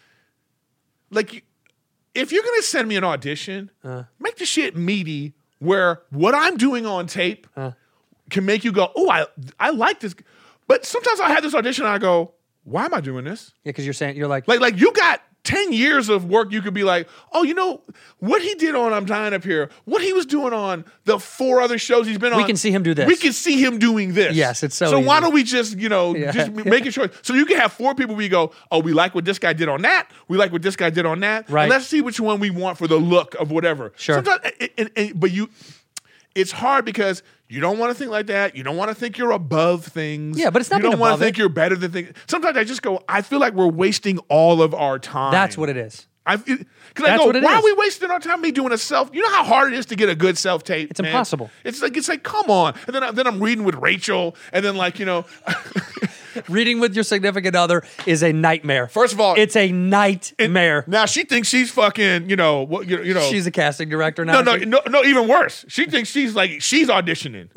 Like, you- if you're going to send me an audition, Uh. make the shit meaty where what I'm doing on tape Uh. can make you go, oh, I, I like this. But sometimes I have this audition and I go, why am I doing this? Yeah, because you're saying, you're like, Like, like you got ten years of work. You could be like, oh, you know, what he did on I'm Dying Up Here, what he was doing on the four other shows he's been on. We can see him do this. We can see him doing this. Yes, it's so So why easy. don't we just, you know, Yeah. just make it short. So you can have four people where you go, oh, we like what this guy did on that. We like what this guy did on that. Right. And let's see which one we want for the look of whatever. Sure. Sometimes, and, and, and, but you, it's hard because you don't want to think like that. You don't want to think you're above things. Yeah, but it's not You being don't want above to think it. you're better than things. Sometimes I just go, I feel like we're wasting all of our time. that's what it is. I because I That's go, what it why is. are we wasting our time me doing a self? You know how hard it is to get a good self tape. It's impossible. It's like it's like come on, and then I, then I'm reading with Rachel, and then like you know, Reading with your significant other is a nightmare. First of all, it's a nightmare. now she thinks she's fucking you know what you, you know. She's a casting director now. no, no, no, no, even worse. She thinks she's like she's auditioning.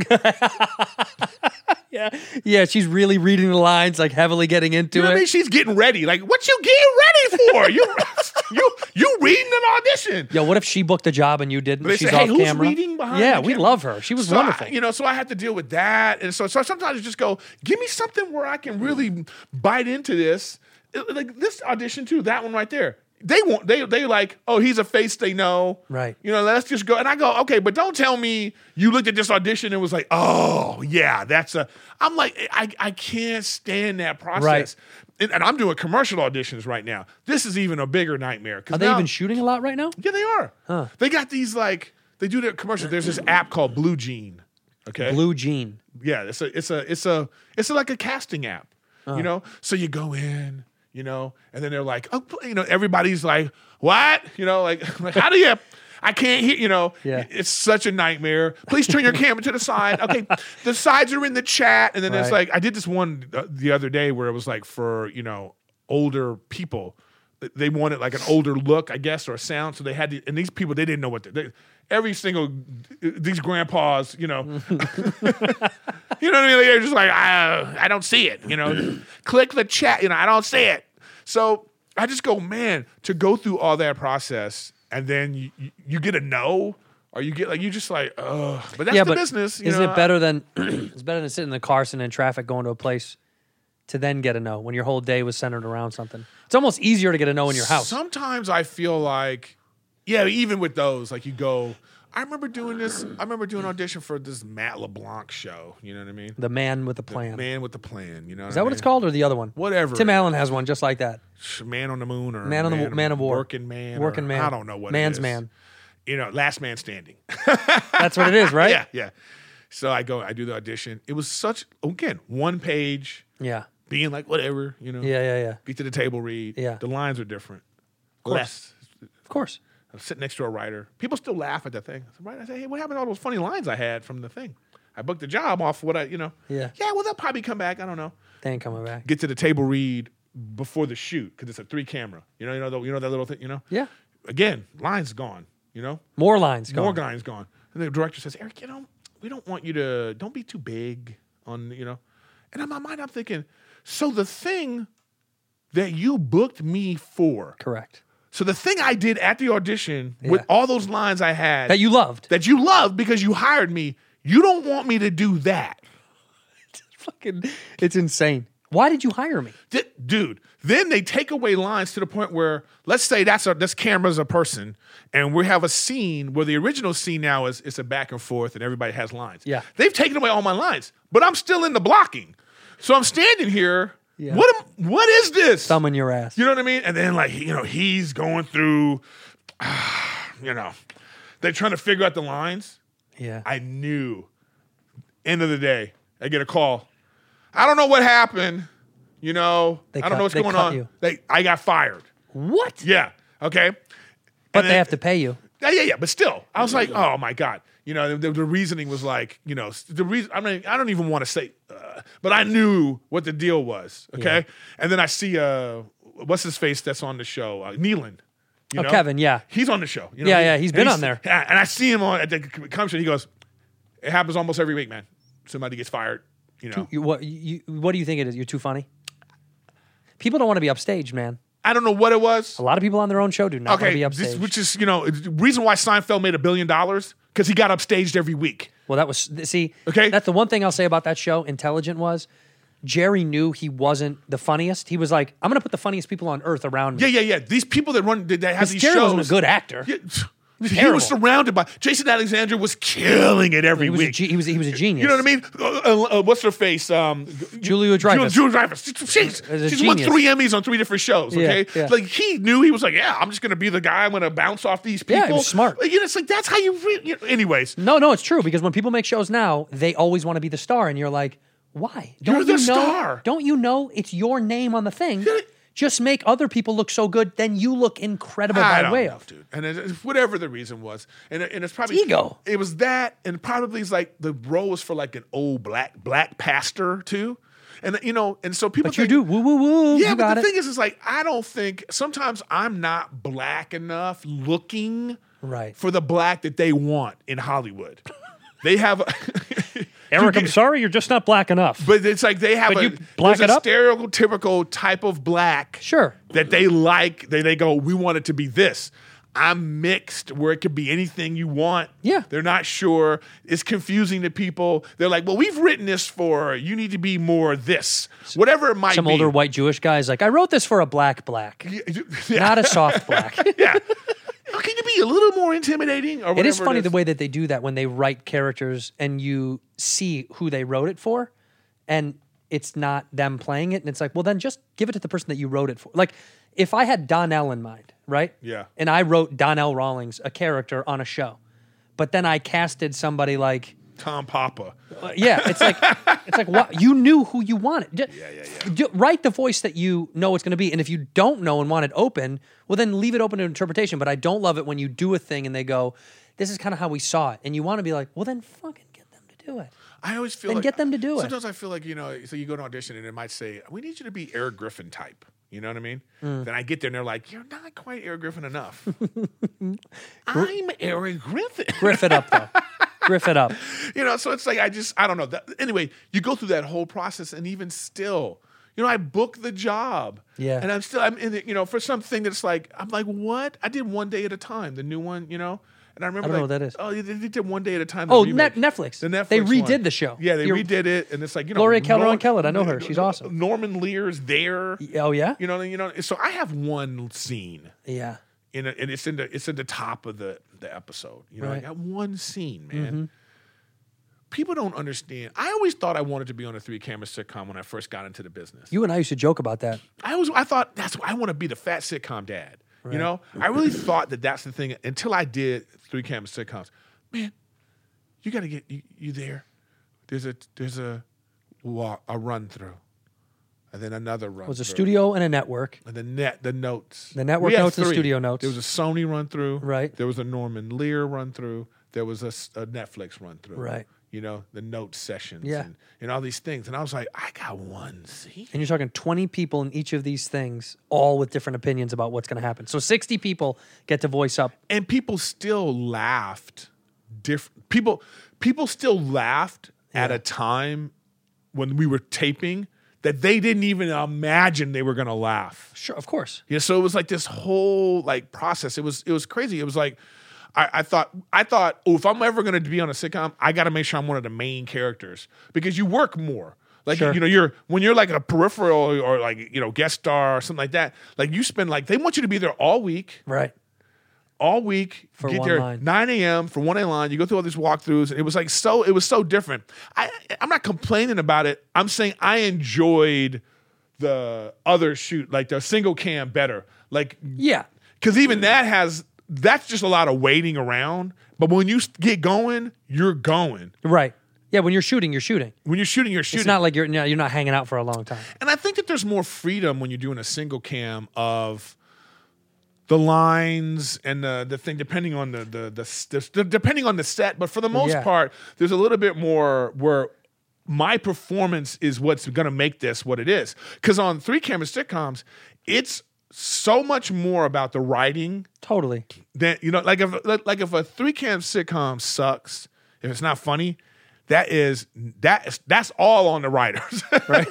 Yeah, yeah. She's really reading the lines, like heavily getting into You know it. what I mean? She's getting ready. Like, what you getting ready for? You, you, you reading an audition? Yo, what if she booked a job and you didn't? They She's say, off hey, who's camera. reading behind Yeah, the we camera? love her. She was So I- wonderful. you know, so I had to deal with that, and so so sometimes I just go, give me something where I can really bite into this, It- like this audition too. That one right there. They want they they like, oh, he's a face they know, Right. You know, let's just go. And I go, okay, but don't tell me you looked at this audition and was like, oh yeah, that's a. I'm like, I I can't stand that process. Right. And, and I'm doing commercial auditions right now. This is even a bigger nightmare. 'cause Are they now- even shooting a lot right now? yeah, they are. They got these like they do their commercials. There's this app called Blue Jean. Okay. Blue Jean. Yeah, it's a it's a it's a it's a, like a casting app. You know, so you go in, you know, and then they're like, oh, you know, everybody's like, what? You know, like, like how do you? I can't hear. You know, Yeah. it's such a nightmare. Please turn your camera to the side. Okay, the sides are in the chat, and then it's Right. like I did this one uh, the other day where it was like for you know older people. They wanted like an older look, I guess, or a sound. So they had to, and these people, they didn't know what to, they, every single, these grandpas, you know, you know what I mean? They're just like, I, I don't see it, you know, click the chat, you know, I don't see it. So I just go, man, to go through all that process and then you, you, you get a no, or you get like, you just like, ugh, but that's yeah, the but business. You isn't know? it better than it's better than sitting in the car, sitting in traffic, going to a place to then get a no when your whole day was centered around something? It's almost easier to get a no in your house. Sometimes I feel like, yeah, even with those, like you go, I remember doing this, I remember doing an audition for this Matt LeBlanc show, you know what I mean? The man with the plan. Man with the plan, you know Is that what it's called, or the other one? Whatever. Tim Allen has one just like that. Man on the Moon or Man on the Man of War. Working Man. Working or- Man. I don't know what Man's it is. Man. you know, last man standing. That's what it is, right? Yeah, yeah. So I go, I do the audition. It was such, again, one page, Yeah. being like, whatever, you know. Yeah, yeah, yeah. Get to the table, read. Yeah. The lines are different. course. Less. Of course. I sit next to a writer. People still laugh at the thing. I said, right? I say, hey, what happened to all those funny lines I had from the thing? I booked the job off what I, you know. Yeah. Yeah, well, they'll probably come back. I don't know. They ain't coming back. Get to the table, read before the shoot because it's a three camera. You know, you know, the, you know that little thing. You know. Yeah. Again, lines gone. You know. More lines gone. More lines gone. And the director says, Eric, you know, we don't want you to. Don't be too big on. You know. And in my mind, I'm thinking, so the thing that you booked me for. Correct. So the thing I did at the audition Yeah. with all those lines I had That you loved. that you loved because you hired me. You don't want me to do that. Fucking, it's insane. Why did you hire me? D- dude, then they take away lines to the point where, let's say that's a, this camera's a person, and we have a scene where the original scene now is it's a back and forth and everybody has lines. Yeah. They've taken away all my lines, but I'm still in the blocking. So I'm standing here. Yeah. What am, what is this? Thumb in your ass. You know what I mean? And then, like, you know, he's going through, you know, they're trying to figure out the lines. Yeah. I knew. End of the day, I get a call. I don't know what happened. You know, They I don't cut- know what's they going cut on. you. They, I got fired. What? Yeah. Okay. But And they then- have to pay you. Yeah, yeah, yeah. But still, I was like, oh my god. You know, the, the reasoning was like, you know, the reason. I mean, I don't even want to say, uh, but I knew what the deal was. Okay. Yeah. And then I see, uh, what's his face that's on the show, uh, Nealon. You Oh, know? Kevin, yeah. He's on the show. You know, Yeah, he- yeah, he's and been on there. Yeah, and I see him on at the convention. He goes, "It happens almost every week, man. Somebody gets fired." You know, You, what, you, what do you think it is? You're too funny? People don't want to be upstaged, man. I don't know what it was. A lot of people on their own show do not want to Okay, be this, upstaged. which is you know the reason why Seinfeld made a billion dollars because he got upstaged every week. Well, that was see. Okay. That's the one thing I'll say about that show. Intelligent was Jerry knew he wasn't the funniest. He was like, I'm going to put the funniest people on earth around me. Yeah, yeah, yeah. These people that run that have Because these Jerry shows. wasn't a good actor. Yeah, was he terrible. was surrounded by Jason Alexander was killing it every He was, a, week. ge- he was he was a genius. You know what I mean? Uh, uh, uh, what's her face? Um, Julia Dreyfus. Julia Dreyfus. She's, Is a she's won genius. three Emmys on three different shows. Yeah, Okay, yeah. like he knew he was like, yeah, I'm just gonna be the guy. I'm gonna bounce off these people. Yeah, he was smart. Like, you know, it's like that's how you. Re- you know, anyways, No, no, it's true because when people make shows now, they always want to be the star, and you're like, why? Don't You're the you know, star. Don't you know it's your name on the thing? Just make other people look so good, then you look incredible I by don't way know, of. dude. And it, it's whatever the reason was, and it- and it's probably It's ego. It was that, and probably it's like the role was for like an old black black pastor too, and you know, and so people. But you think- do woo woo woo. Yeah, you but got the it. thing is, is like I don't think sometimes I'm not black enough looking Right. for the black that they want in Hollywood. They have. A Eric, I'm sorry, you're just not black enough. But it's like they have But a, you black there's it a up? stereotypical type of black Sure. that they like. They, they go, we want it to be this. I'm mixed where it could be anything you want. Yeah. They're not sure. It's confusing to people. They're like, well, we've written this for, you need to be more this. Whatever it might Some be. older white Jewish guy's like, I wrote this for a black black, Yeah. not a soft black. yeah. Can you be a little more intimidating? Or It is whatever funny is? the way that they do that when they write characters and you see who they wrote it for, and it's not them playing it, and it's like, well, then just give it to the person that you wrote it for. Like, if I had Donnell in mind, right? Yeah. And I wrote Donnell Rawlings, a character on a show, but then I casted somebody like, Tom Papa. uh, yeah, it's like, it's like, what? You knew who you wanted. Yeah, yeah, yeah. Do, write the voice that you know it's going to be, and if you don't know and want it open, well, then leave it open to interpretation. But I don't love it when you do a thing and they go, this is kind of how we saw it, and you want to be like, well, then fucking get them to do it. I always feel Then like get them to do it. Sometimes I feel like, you know, so you go to audition and it might say, we need you to be Eric Griffin type. You know what I mean? Mm. Then I get there and they're like, you're not quite Eric Griffin enough. I'm Eric Griffin. Griff it up, though. Griff it up. You know, so it's like, I just, I don't know. That, anyway, you go through that whole process and even still, you know, I book the job. Yeah. And I'm still, I'm in it, you know, for something that's like, I'm like, what? I did One Day at a Time, the new one, you know? And I remember I don't know like, what that is. Oh, they they did One Day at a Time. the Oh, remake. Net- Netflix. The Netflix They redid one. the show. Yeah, they You're- redid it, and it's like you know, Gloria Keller Nor- on Kellett, I know her. She's awesome. Norman Lear's there. Oh, yeah? You know, you know. So I have one scene, Yeah. in a, and it's in the it's in the top of the the episode. You know, Right. I got one scene, man. Mm-hmm. People don't understand. I always thought I wanted to be on a three camera sitcom when I first got into the business. You and I used to joke about that. I always I thought that's I want to be the fat sitcom dad. You know, I really thought that that's the thing until I did three camera sitcoms. Man, you got to get you, you there. There's a there's a walk, a run through, and then another run. It was a through. studio and a network. And the net, the notes, The network We had notes and three. studio notes. There was a Sony run through, Right. There was a Norman Lear run through. There was a, s- a Netflix run through, Right. You know, the note sessions, Yeah. and, and all these things. And I was like, I got one scene. And you're talking twenty people in each of these things, all with different opinions about what's going to happen. So sixty people get to voice up. And people still laughed. Different people, people still laughed at Yeah. a time when we were taping that they didn't even imagine they were going to laugh. Sure, of course. Yeah, so it was like this whole like process. It was it was crazy. It was like I, I thought I thought, oh, if I'm ever going to be on a sitcom, I got to make sure I'm one of the main characters because you work more. Like Sure. you know, you're when you're like a peripheral or like you know guest star or something like that. Like you spend like they want you to be there all week, Right. all week. For get one there line. nine a.m. for one A line. You go through all these walkthroughs, and it was like so. It was so different. I I'm not complaining about it. I'm saying I enjoyed the other shoot, like the single cam, better. Like Yeah. because even that has that's just a lot of waiting around. But when you get going, you're going. Right. Yeah, when you're shooting, you're shooting. When you're shooting, you're shooting. It's not like you're no, you're not hanging out for a long time. And I think that there's more freedom when you're doing a single cam of the lines and the the thing, depending on the the the, the depending on the set. But for the most Yeah. part, there's a little bit more where my performance is what's going to make this what it is. Because on three camera sitcoms, it's so much more about the writing Totally. than you know. Like if like if a three cam sitcom sucks, if it's not funny. That is that is that's all on the writers, right?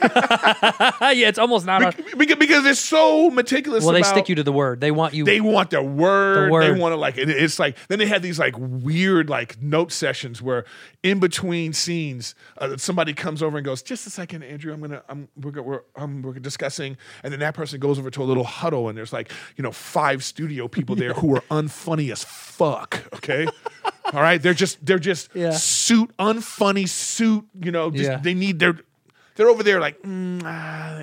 yeah, it's almost not a because, because it's so meticulous. Well, they about, stick you to the word. They want you They want the word. The word. They want to like. It, it's like then they have these like weird like note sessions where in between scenes uh, somebody comes over and goes, "Just a second, Andrew. I'm gonna I'm we're go- we're um, we're discussing," and then that person goes over to a little huddle and there's like you know five studio people there who are unfunny as fuck. Okay. All right, they're just they're just Yeah. suit unfunny suit. You know, just, Yeah. they need their. They're over there like. Mm, ah,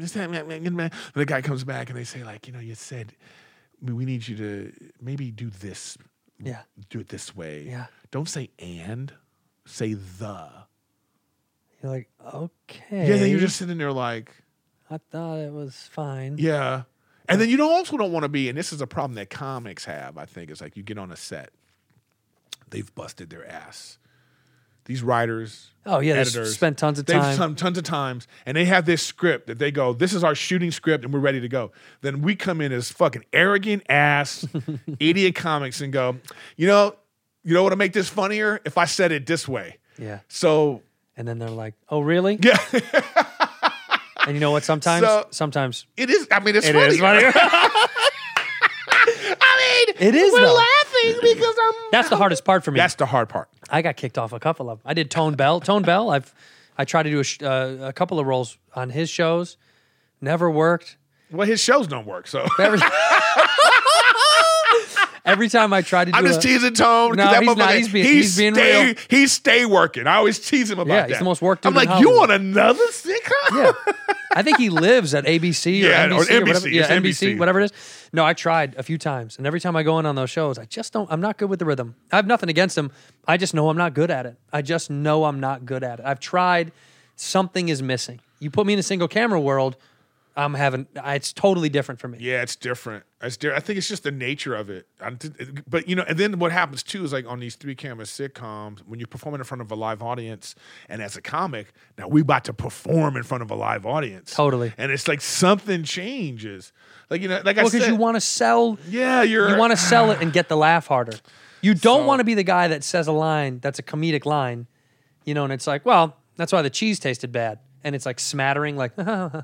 and the guy comes back and they say like, you know, you said we we need you to maybe do this. Yeah. Do it this way. Yeah. Don't say and, say the. You're like, okay. Yeah. Then you're just sitting there like, I thought it was fine. yeah. And then you don't also don't want to be, and this is a problem that comics have. I think it's like you get on a set. They've busted their ass. These writers, Oh, yeah, they've editors, spent tons of they've time. spent tons of times, and they have this script that they go, "This is our shooting script, and we're ready to go." Then we come in as fucking arrogant ass idiot comics and go, "You know, you know what'll make this funnier if I said it this way." Yeah. So And then they're like, oh, really? yeah, And you know what? Sometimes, So- sometimes it is. I mean, it's it funny. is funnier. I mean, It is, We're though. laughing because I'm. That's the hardest part for me. That's the hard part. I got kicked off a couple of them. I did Tone Bell. Tone Bell. I've I tried to do a, sh- uh, a couple of roles on his shows. Never worked. Well, his shows don't work, so Every, every time I tried to do I'm just a, teasing Tone. 'cause No, that he's not. motherfucker, He's being- he's being stay, real. He's stay working. I always tease him about Yeah, that. he's the most worked I'm dude in like, you Hollywood. want another sitcom? Yeah. I think he lives at A B C or Yeah, N B C or or, N B C. whatever. Yeah, It's N B C, N B C. whatever it is. No, I tried a few times, and every time I go in on those shows, I just don't. I'm not good with the rhythm. I have nothing against him. I just know I'm not good at it. I just know I'm not good at it. I've tried. Something is missing. You put me in a single camera world, I'm having. It's totally different for me. Yeah, it's different. It's di- I think it's just the nature of it. I'm t- But you know, and then what happens too is like on these three camera sitcoms, when you're performing in front of a live audience, and as a comic, now we about to perform in front of a live audience. Totally. And it's like something changes. Like you know, like I Well, said, because you want to sell. yeah, you're You want to sell it and get the laugh harder. You don't So- want to be the guy that says a line that's a comedic line, you know, and it's like, well, that's why the cheese tasted bad, and it's like smattering, like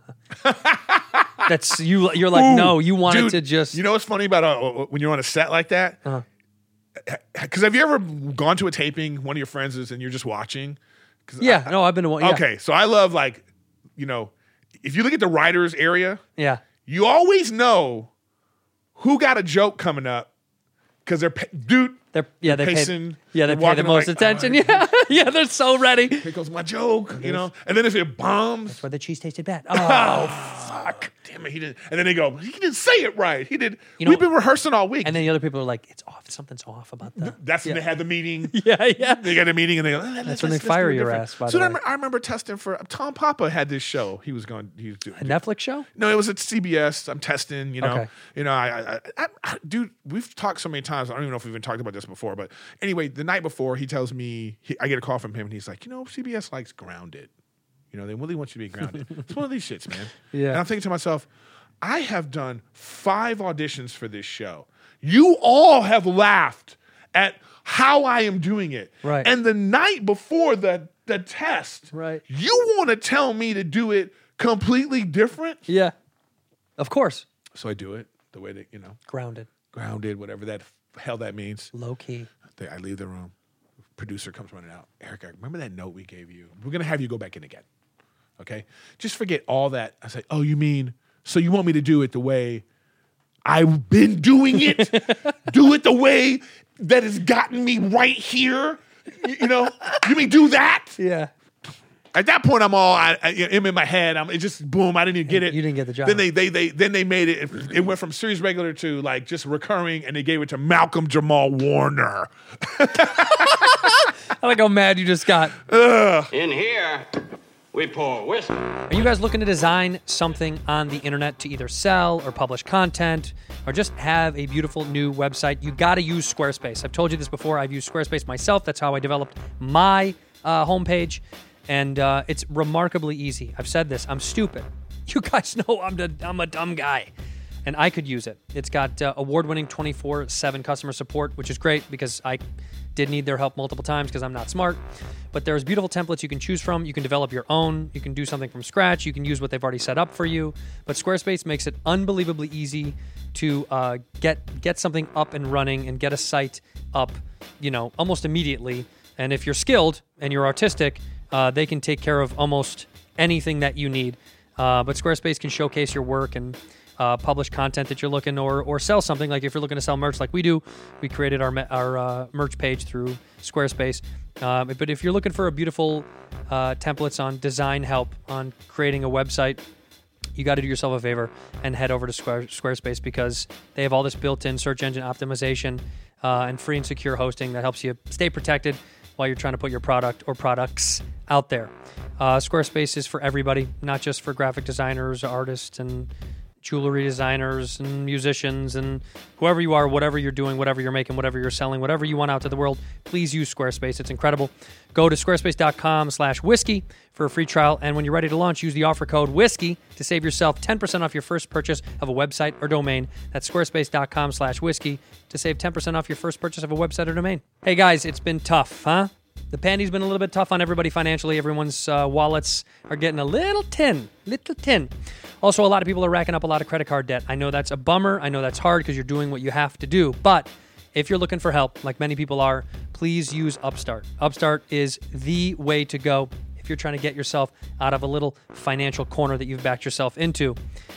that's you. You're like, Ooh, no, you wanted dude, to just. You know what's funny about uh, when you're on a set like that? Uh-huh. Because have you ever gone to a taping? One of your friends is, and you're just watching. 'Cause yeah, I- no, I've been to one. Yeah. Okay, so I love like, you know, if you look at the writers area, Yeah. you always know who got a joke coming up because they're pa- dude. They're, yeah, they pay, pacing, yeah, they they're pay the walking most like, attention. uh, yeah. Yeah, they're so ready. Here goes my joke, you know. And then if it bombs, Where the cheese tasted bad. Oh, fuck, damn it, he didn't. And then they go, he didn't say it right. He did. You know- We've been rehearsing all week. and then the other people are like, it's off. Something's off about that. That's when they had the meeting. Yeah, yeah. They got a meeting and they go, "Eh, let's, when they let's fire do it your different." ass, by so the I way. remember, I remember testing for Tom Papa had this show. He was going. He was doing. A Netflix show? No, it was at C B S. I'm testing. You know. Okay. You know. I, I, I, I. Dude, we've talked so many times. I don't even know if we've even talked about this before. But anyway, the night before, he tells me he, I get a call from him, and he's like, you know, C B S likes Grounded. You know, they really want you to be grounded. It's one of these shits, man. Yeah. And I'm thinking to myself, I have done five auditions for this show. You all have laughed at how I am doing it. Right. And the night before the, the test, Right. you want to tell me to do it completely different? Yeah. Of course. So I do it the way that, you know, Grounded. grounded, whatever that hell that means. Low key. They- I leave the room. Producer comes running out. Eric, remember that note we gave you? We're going to have you go back in again. Okay? Just forget all that. I say, oh, you mean, so you want me to do it the way I've been doing it? Do it the way that has gotten me right here? You, you know? You mean do that? Yeah. At that point, I'm all, I, I, I'm in my head. I'm it just, boom, I didn't even get it. You didn't get the job. Then they, they, they, then they made it, it went from series regular to like just recurring, and they gave it to Malcolm Jamal Warner. I like how mad you just got. In here, we pour whiskey. Are you guys looking to design something on the internet to either sell or publish content or just have a beautiful new website? You got to use Squarespace. I've told you this before. I've used Squarespace myself. That's how I developed my uh, homepage, and uh, it's remarkably easy. I've said this. I'm stupid. You guys know I'm, the, I'm a dumb guy, and I could use it. It's got uh, award-winning twenty-four seven customer support, which is great because I did need their help multiple times because I'm not smart. But there's beautiful templates you can choose from. You can develop your own. You can do something from scratch. You can use what they've already set up for you. But Squarespace makes it unbelievably easy to uh, get get something up and running and get a site up, you know, almost immediately. And if you're skilled and you're artistic, uh, they can take care of almost anything that you need. Uh, but Squarespace can showcase your work and uh, publish content that you're looking, or or sell something. Like if you're looking to sell merch, like we do, we created our me- our uh, merch page through Squarespace. Um, but if you're looking for a beautiful uh, templates on design help on creating a website, you got to do yourself a favor and head over to Square- Squarespace because they have all this built-in search engine optimization uh, and free and secure hosting that helps you stay protected while you're trying to put your product or products out there. Uh, Squarespace is for everybody, not just for graphic designers, artists, and jewelry designers and musicians and whoever you are, whatever you're doing, whatever you're making, whatever you're selling, whatever you want out to the world, please use Squarespace. It's incredible. Go to squarespace.com slash whiskey for a free trial. And when you're ready to launch, use the offer code whiskey to save yourself ten percent off your first purchase of a website or domain. That's squarespace.com slash whiskey to save ten percent off your first purchase of a website or domain. Hey guys, it's been tough, huh? The pandy's been a little bit tough on everybody financially. Everyone's uh, wallets are getting a little tin, little tin. Also, a lot of people are racking up a lot of credit card debt. I know that's a bummer. I know that's hard because you're doing what you have to do. But if you're looking for help, like many people are, please use Upstart. Upstart is the way to go if you're trying to get yourself out of a little financial corner that you've backed yourself into.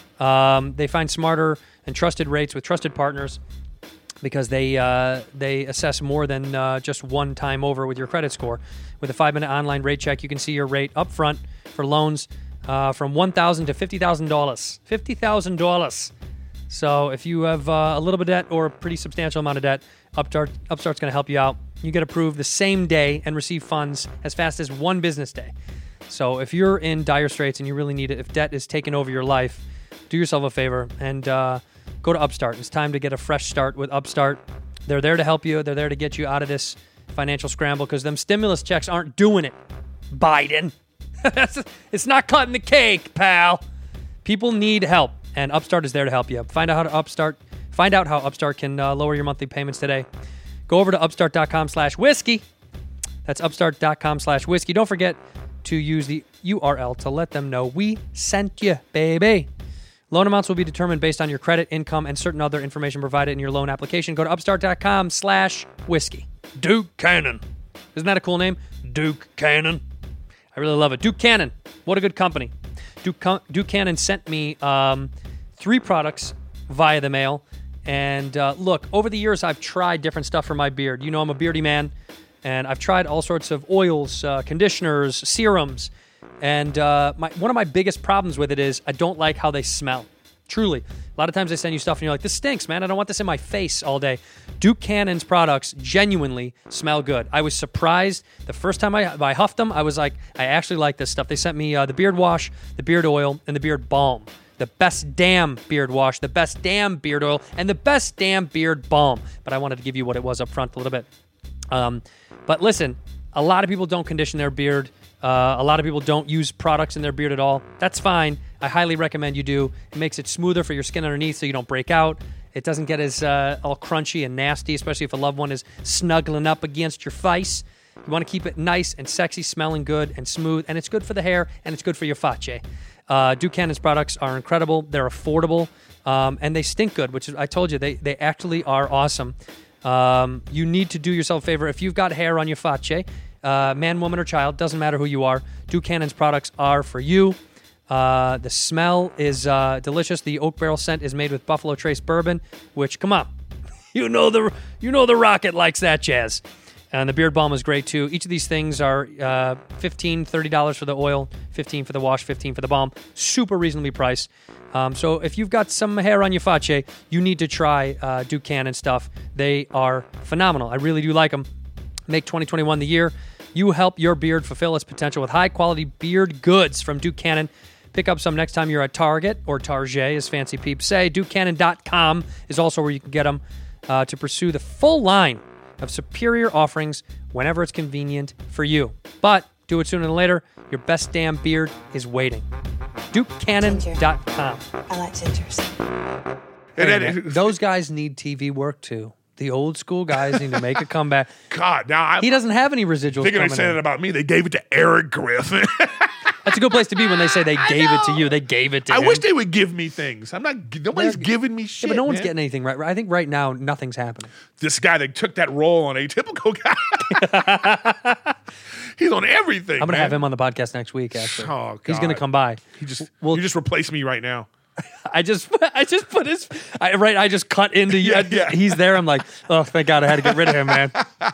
Um, they find smarter and trusted rates with trusted partners, because they uh, they assess more than uh, just one time over with your credit score. With a five-minute online rate check, you can see your rate up front for loans uh, from one thousand dollars to fifty thousand dollars. fifty thousand dollars. So if you have uh, a little bit of debt or a pretty substantial amount of debt, Upstart, Upstart's going to help you out. You get approved the same day and receive funds as fast as one business day. So if you're in dire straits and you really need it, if debt is taking over your life, do yourself a favor and uh, go to Upstart. It's time to get a fresh start with Upstart. They're there to help you. They're there to get you out of this financial scramble because them stimulus checks aren't doing it, Biden. It's not cutting the cake, pal. People need help, and Upstart is there to help you. Find out how to Upstart. Find out how Upstart can uh, lower your monthly payments today. Go over to upstart.com slash whiskey. That's upstart.com slash whiskey. Don't forget to use the U R L to let them know we sent you, baby. Loan amounts will be determined based on your credit, income, and certain other information provided in your loan application. Go to upstart.com slash whiskey. Duke Cannon. Isn't that a cool name? Duke Cannon. I really love it. Duke Cannon. What a good company. Duke, Con- Duke Cannon sent me um, three products via the mail. And uh, look, over the years, I've tried different stuff for my beard. You know, I'm a beardy man. And I've tried all sorts of oils, uh, conditioners, serums. And uh, my, one of my biggest problems with it is I don't like how they smell. Truly. A lot of times they send you stuff and you're like, this stinks, man. I don't want this in my face all day. Duke Cannon's products genuinely smell good. I was surprised. The first time I, I huffed them, I was like, I actually like this stuff. They sent me uh, the beard wash, the beard oil, and the beard balm. The best damn beard wash, the best damn beard oil, and the best damn beard balm. But I wanted to give you what it was up front a little bit. Um, but listen, a lot of people don't condition their beard. Uh, a lot of people don't use products in their beard at all. That's fine. I highly recommend you do. It makes it smoother for your skin underneath so you don't break out. It doesn't get as uh, all crunchy and nasty, especially if a loved one is snuggling up against your face. You want to keep it nice and sexy, smelling good and smooth, and it's good for the hair, and it's good for your face. Uh, Duke Cannon's products are incredible. They're affordable, um, and they stink good, which is, I told you, they, they actually are awesome. Um, you need to do yourself a favor. If you've got hair on your face, uh, man, woman, or child, doesn't matter who you are, Duke Cannon's products are for you. Uh, the smell is uh, delicious. The oak barrel scent is made with Buffalo Trace bourbon, which, come on, you know the you know the Rocket likes that jazz. And the beard balm is great too. Each of these things are uh, fifteen dollars, thirty dollars for the oil, fifteen dollars for the wash, fifteen dollars for the balm. Super reasonably priced. Um, so if you've got some hair on your face, you need to try uh, Duke Cannon stuff. They are phenomenal. I really do like them. Make twenty twenty-one the year you help your beard fulfill its potential with high-quality beard goods from Duke Cannon. Pick up some next time you're at Target, or Target, as fancy peeps say. Duke Cannon dot com is also where you can get them uh, to pursue the full line of superior offerings whenever it's convenient for you. But do it sooner than later. Your best damn beard is waiting. Duke Cannon dot com. I like gingers. And Hey, then- man, those guys need T V work too. The old school guys need to make a comeback. God, now I'm He doesn't have any residuals thinking they coming said in. it about me. They gave it to Eric Griffin. That's a good place to be when they say they gave it to you. They gave it to I him. wish they would give me things. I'm not. Nobody's They're- giving me shit. Yeah, but no one's man. getting anything right. I think right now nothing's happening. This guy that took that role on Atypical Guy. He's on everything. I'm gonna man. have him on the podcast next week. Actually, Oh, he's gonna God. come by. He just. Well- you just replaced me right now. I just, I just put his, I, right. I just cut into you. Yeah, yeah. He's there. I'm like, oh, thank God, I had to get rid of him, man.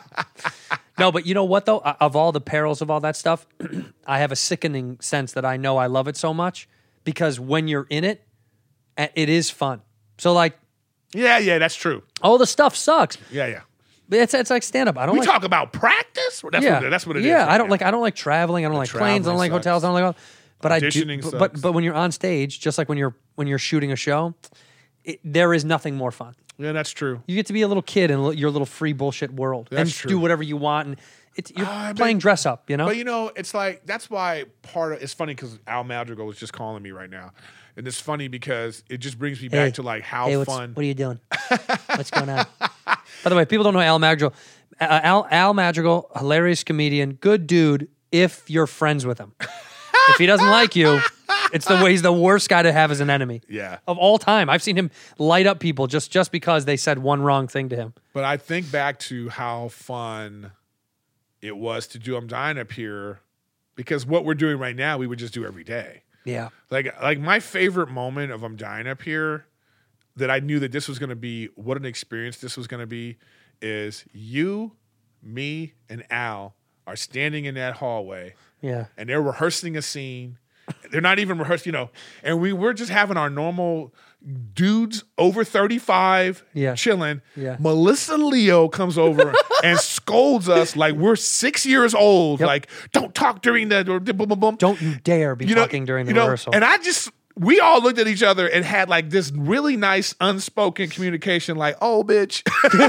No, but you know what though? Of all the perils of all that stuff, I have a sickening sense that I know I love it so much because when you're in it, it is fun. So like, Yeah, yeah, that's true. all the stuff sucks. Yeah, yeah. It's it's like stand up. I don't We like. talk about practice. That's yeah, what. That's what it is. yeah, I don't Yeah. like. I don't like traveling. I don't like planes. I don't like traveling hotels. I don't like. All, but I do. Auditioning But, but sucks. but when you're on stage, just like when you're when you're shooting a show, it, there is nothing more fun. Yeah, that's true. You get to be a little kid in li- your little free bullshit world and That's true. do whatever you want. And it's you're Ah, I playing bet- dress up. You know. But you know, it's like that's why part of it's funny because Al Madrigal was just calling me right now, and it's funny because it just brings me back Hey. to like how hey, what's, fun. what are you doing? What's going on? By the way, people don't know Al Madrigal. Uh, Al, Al Madrigal, hilarious comedian, good dude. If you're friends with him, if he doesn't like you, it's the way he's the worst guy to have as an enemy. Yeah. of all time. I've seen him light up people just just because they said one wrong thing to him. But I think back to how fun it was to do I'm Dying Up Here because what we're doing right now, we would just do every day. Yeah, Like, like my favorite moment of I'm Dying Up Here that I knew that this was going to be, what an experience this was going to be, is you, me, and Al are standing in that hallway yeah. and they're rehearsing a scene. They're not even rehearsing, you know, and we were just having our normal dudes over thirty-five Yeah. chilling. Yeah. Melissa Leo comes over and scolds us like we're six years old. Yep. Like, don't talk during the boom, boom, boom. Don't you dare be You know- talking during the you know, rehearsal. And I just, we all looked at each other and had like this really nice unspoken communication, like, "Oh, bitch,"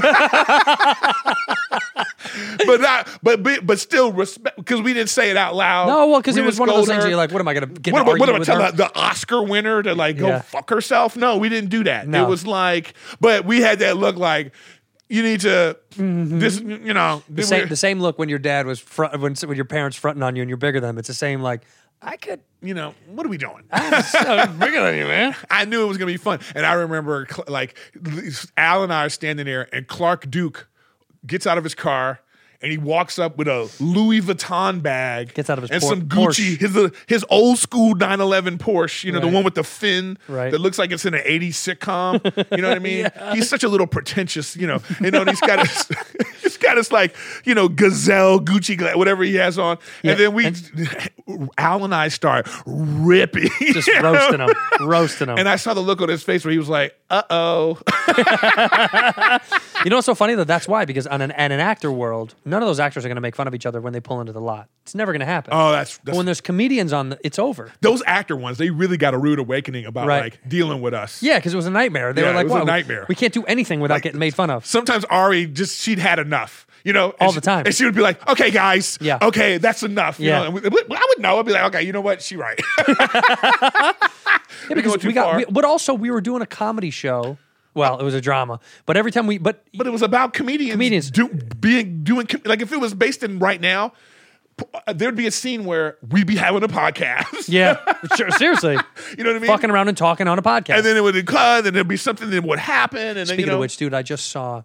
but not, but but but still respect because we didn't say it out loud. no, well, because We it was didn't one of those scold things her. where you're like, what am I going to get What, to what, what argue am I with telling her? the, the Oscar winner to like go Yeah. fuck herself? No, we didn't do that. No. It was like, but we had that look like you need to this, you know, The same, the same look when your dad was front, when, when your parents fronting on you and you're bigger than them. It's the same like, I could. you know, what are we doing? I'm bigger than you, man. I knew it was gonna be fun, and I remember cl- like Al and I are standing there, and Clark Duke gets out of his car. And he walks up with a Louis Vuitton bag, Gets out of his and Por- some Gucci, Porsche. his uh, his old school nine eleven Porsche, you know, Right. the one with the fin Right. that looks like it's in an eighties sitcom. You know what I mean? He's such a little pretentious, you know. You know, and he's got his, he's got his like, you know, gazelle Gucci, gla- whatever he has on, Yeah, and then we, and- Al and I start ripping, Just roasting him, roasting him. and I saw the look on his face where he was like, "Uh oh." You know what's so funny though? That's why, because on an, in an actor world, none of those actors are going to make fun of each other when they pull into the lot. It's never going to happen. Oh, that's, But that's when there's comedians on, the, it's over. those actor ones. They really got a rude awakening about Right. like dealing with us. Yeah, because it was a nightmare. They Yeah, were like, it was a "Wow, nightmare." we can't do anything without Like, getting made fun of." Sometimes Ari just she'd had enough, you know, and All she- the time. and she would be like, "Okay, guys, Yeah. okay, that's enough." You Yeah. know, and we, I would know. I'd be like, "Okay, you know what? She right." Yeah, because going too we got, far. we, but also we were doing a comedy show. Well, it was a drama, but every time we, but But it was about comedians, Comedians. do, being doing com- like if it was based in right now, p- uh, there'd be a scene where we'd be having a podcast. yeah, sure, seriously, You know what I mean? fucking around and talking on a podcast. And then it would cut, and there'd be something that would happen. And then, Speaking you know, of which, dude, I just saw,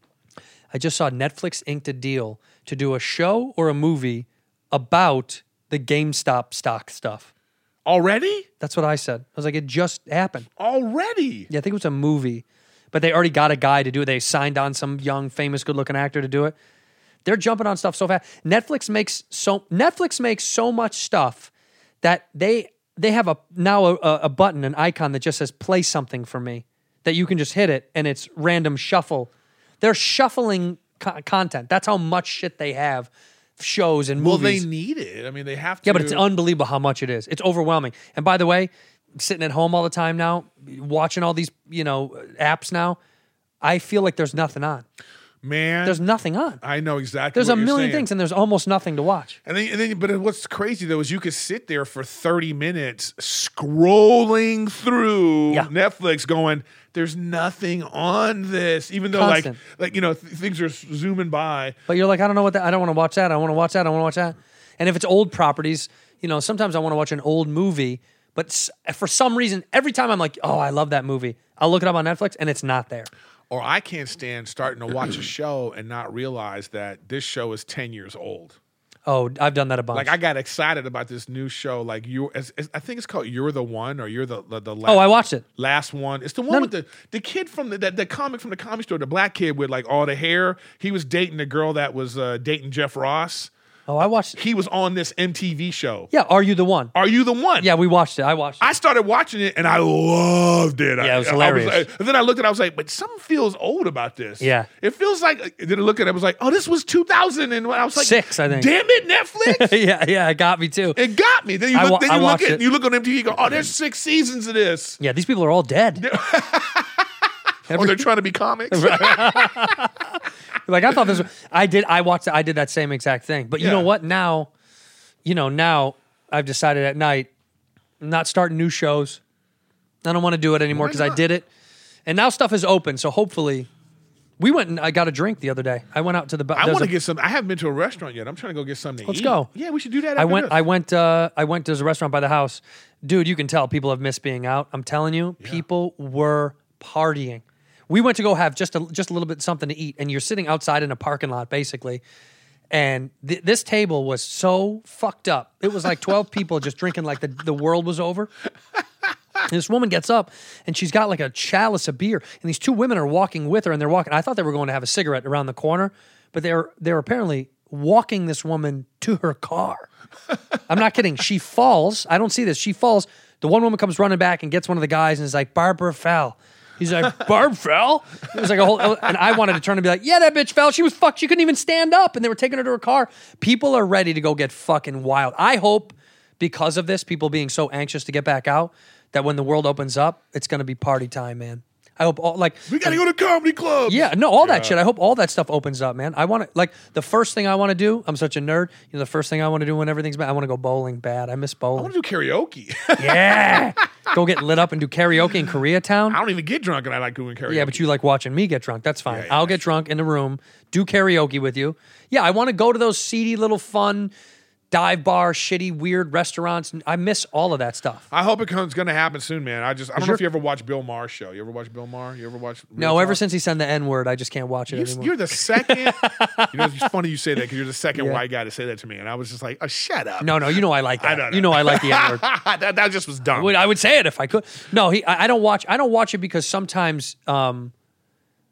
I just saw Netflix inked a deal to do a show or a movie about the GameStop stock stuff. already, That's what I said. I was like, it just happened. already. Yeah, I think it was a movie, but they already got a guy to do it. They signed on some young, famous, good-looking actor to do it. They're jumping on stuff so fast. Netflix makes so Netflix makes so much stuff that they they have a now a, a button, an icon that just says "play something for me," that you can just hit it and it's random shuffle. They're shuffling co- content. That's how much shit they have, shows and Well, movies. they need it. I mean, they have to. Yeah, but it's unbelievable how much it is. It's overwhelming. And by the way, sitting at home all the time now, watching all these, you know, apps now, I feel like there's nothing on. Man, There's nothing on. I know exactly. There's what a you're million saying. things and there's almost nothing to watch. And then, and then, but what's crazy though is you could sit there for thirty minutes scrolling through Yeah. Netflix, going, "There's nothing on this," even though Constant. like, like you know, th- things are zooming by. But you're like, I don't know what that, I don't want to watch that. I want to watch that. I want to watch that. And if it's old properties, you know, sometimes I want to watch an old movie, but s- for some reason, every time I'm like, oh, I love that movie, I'll look it up on Netflix and it's not there. Or I can't stand starting to watch a show and not realize that this show is ten years old. Oh, I've done that a bunch. Like I got excited about this new show. Like you, as, as, I think it's called "You're the One" or "You're the the, the last, oh, I watched it. last one." It's the one None- with the the kid from the, the the comic from the comic store, the black kid with like all the hair. He was dating the girl that was uh, dating Jeff Ross. Oh, I watched it. He was on this M T V show. Yeah, Are You the One? Are You the One? Yeah, we watched it. I watched it. I started watching it and I loved it. Yeah, it was I- I hilarious. like- and then I looked at it, I was like, but something feels old about this. Yeah. It feels like, then I looked at it, I was like, oh, this was two thousand. And I was like, Six, I think. Damn it, Netflix. yeah, yeah, it got me too. It got me. Then you I look, wa- then I you look watched at it. you look on M T V, you go, oh, there's six seasons of this. Yeah, these people are all dead. Or they're trying to be comics. Like I thought this was, I did I watched I did that same exact thing. But you Yeah. know what? Now, you know, now I've decided at night I'm not starting new shows. I don't want to do it anymore Why because I not? did it. And now stuff is open, so hopefully we went and I got a drink the other day. I went out to the I there's want to a- get some. I haven't been to a restaurant yet. I'm trying to go get something to Let's eat. go. Yeah, we should do that. I after went this. I went uh I went there's a restaurant by the house. Dude, you can tell people have missed being out. I'm telling you, people were partying. We went to go have just a just a little bit something to eat, and you're sitting outside in a parking lot, basically. And th- this table was so fucked up. It was like twelve people just drinking like the, the world was over. And this woman gets up, and she's got like a chalice of beer, and these two women are walking with her, and they're walking. I thought they were going to have a cigarette around the corner, but they're they're apparently walking this woman to her car. I'm not kidding. She falls. I don't see this. She falls. The one woman comes running back and gets one of the guys and is like, Barbara fell. He's like, Barb fell? It was like a whole, and I wanted to turn and be like, yeah, that bitch fell. She was fucked. She couldn't even stand up. And they were taking her to her car. People are ready to go get fucking wild. I hope because of this, people being so anxious to get back out, that when the world opens up, it's going to be party time, man. I hope all, like, We got to go to comedy clubs. yeah, no, all that shit. I hope all that stuff opens up, man. I want to, like, the first thing I want to do, I'm such a nerd. You know, the first thing I want to do when everything's bad, I want to go bowling bad. I miss I bowling. want to do karaoke. Yeah. Go get lit up and do karaoke in Koreatown. I don't even get drunk, and I like doing karaoke. Yeah, but you like watching me get drunk. That's fine. Yeah, yeah, I'll that's get drunk in the room, do karaoke with you. Yeah, I want to go to those seedy little fun dive bar, shitty, weird restaurants. I miss all of that stuff. I hope it comes going to happen soon, man. I just I don't know you're- if you ever watch Bill Maher's show. You ever watch Bill Maher? You ever watch? Real No, ever Talk? since he said the N word, I just can't watch it You, anymore. you're the second. You know, it's funny you say that because you're the second Yeah. white guy to say that to me, and I was just like, "Oh, shut up." no, no, you know I like that. I don't know. You know I like the N word. that, that just was dumb. Would- I would say it if I could. No, he. I, I don't watch. I don't watch it because sometimes, um,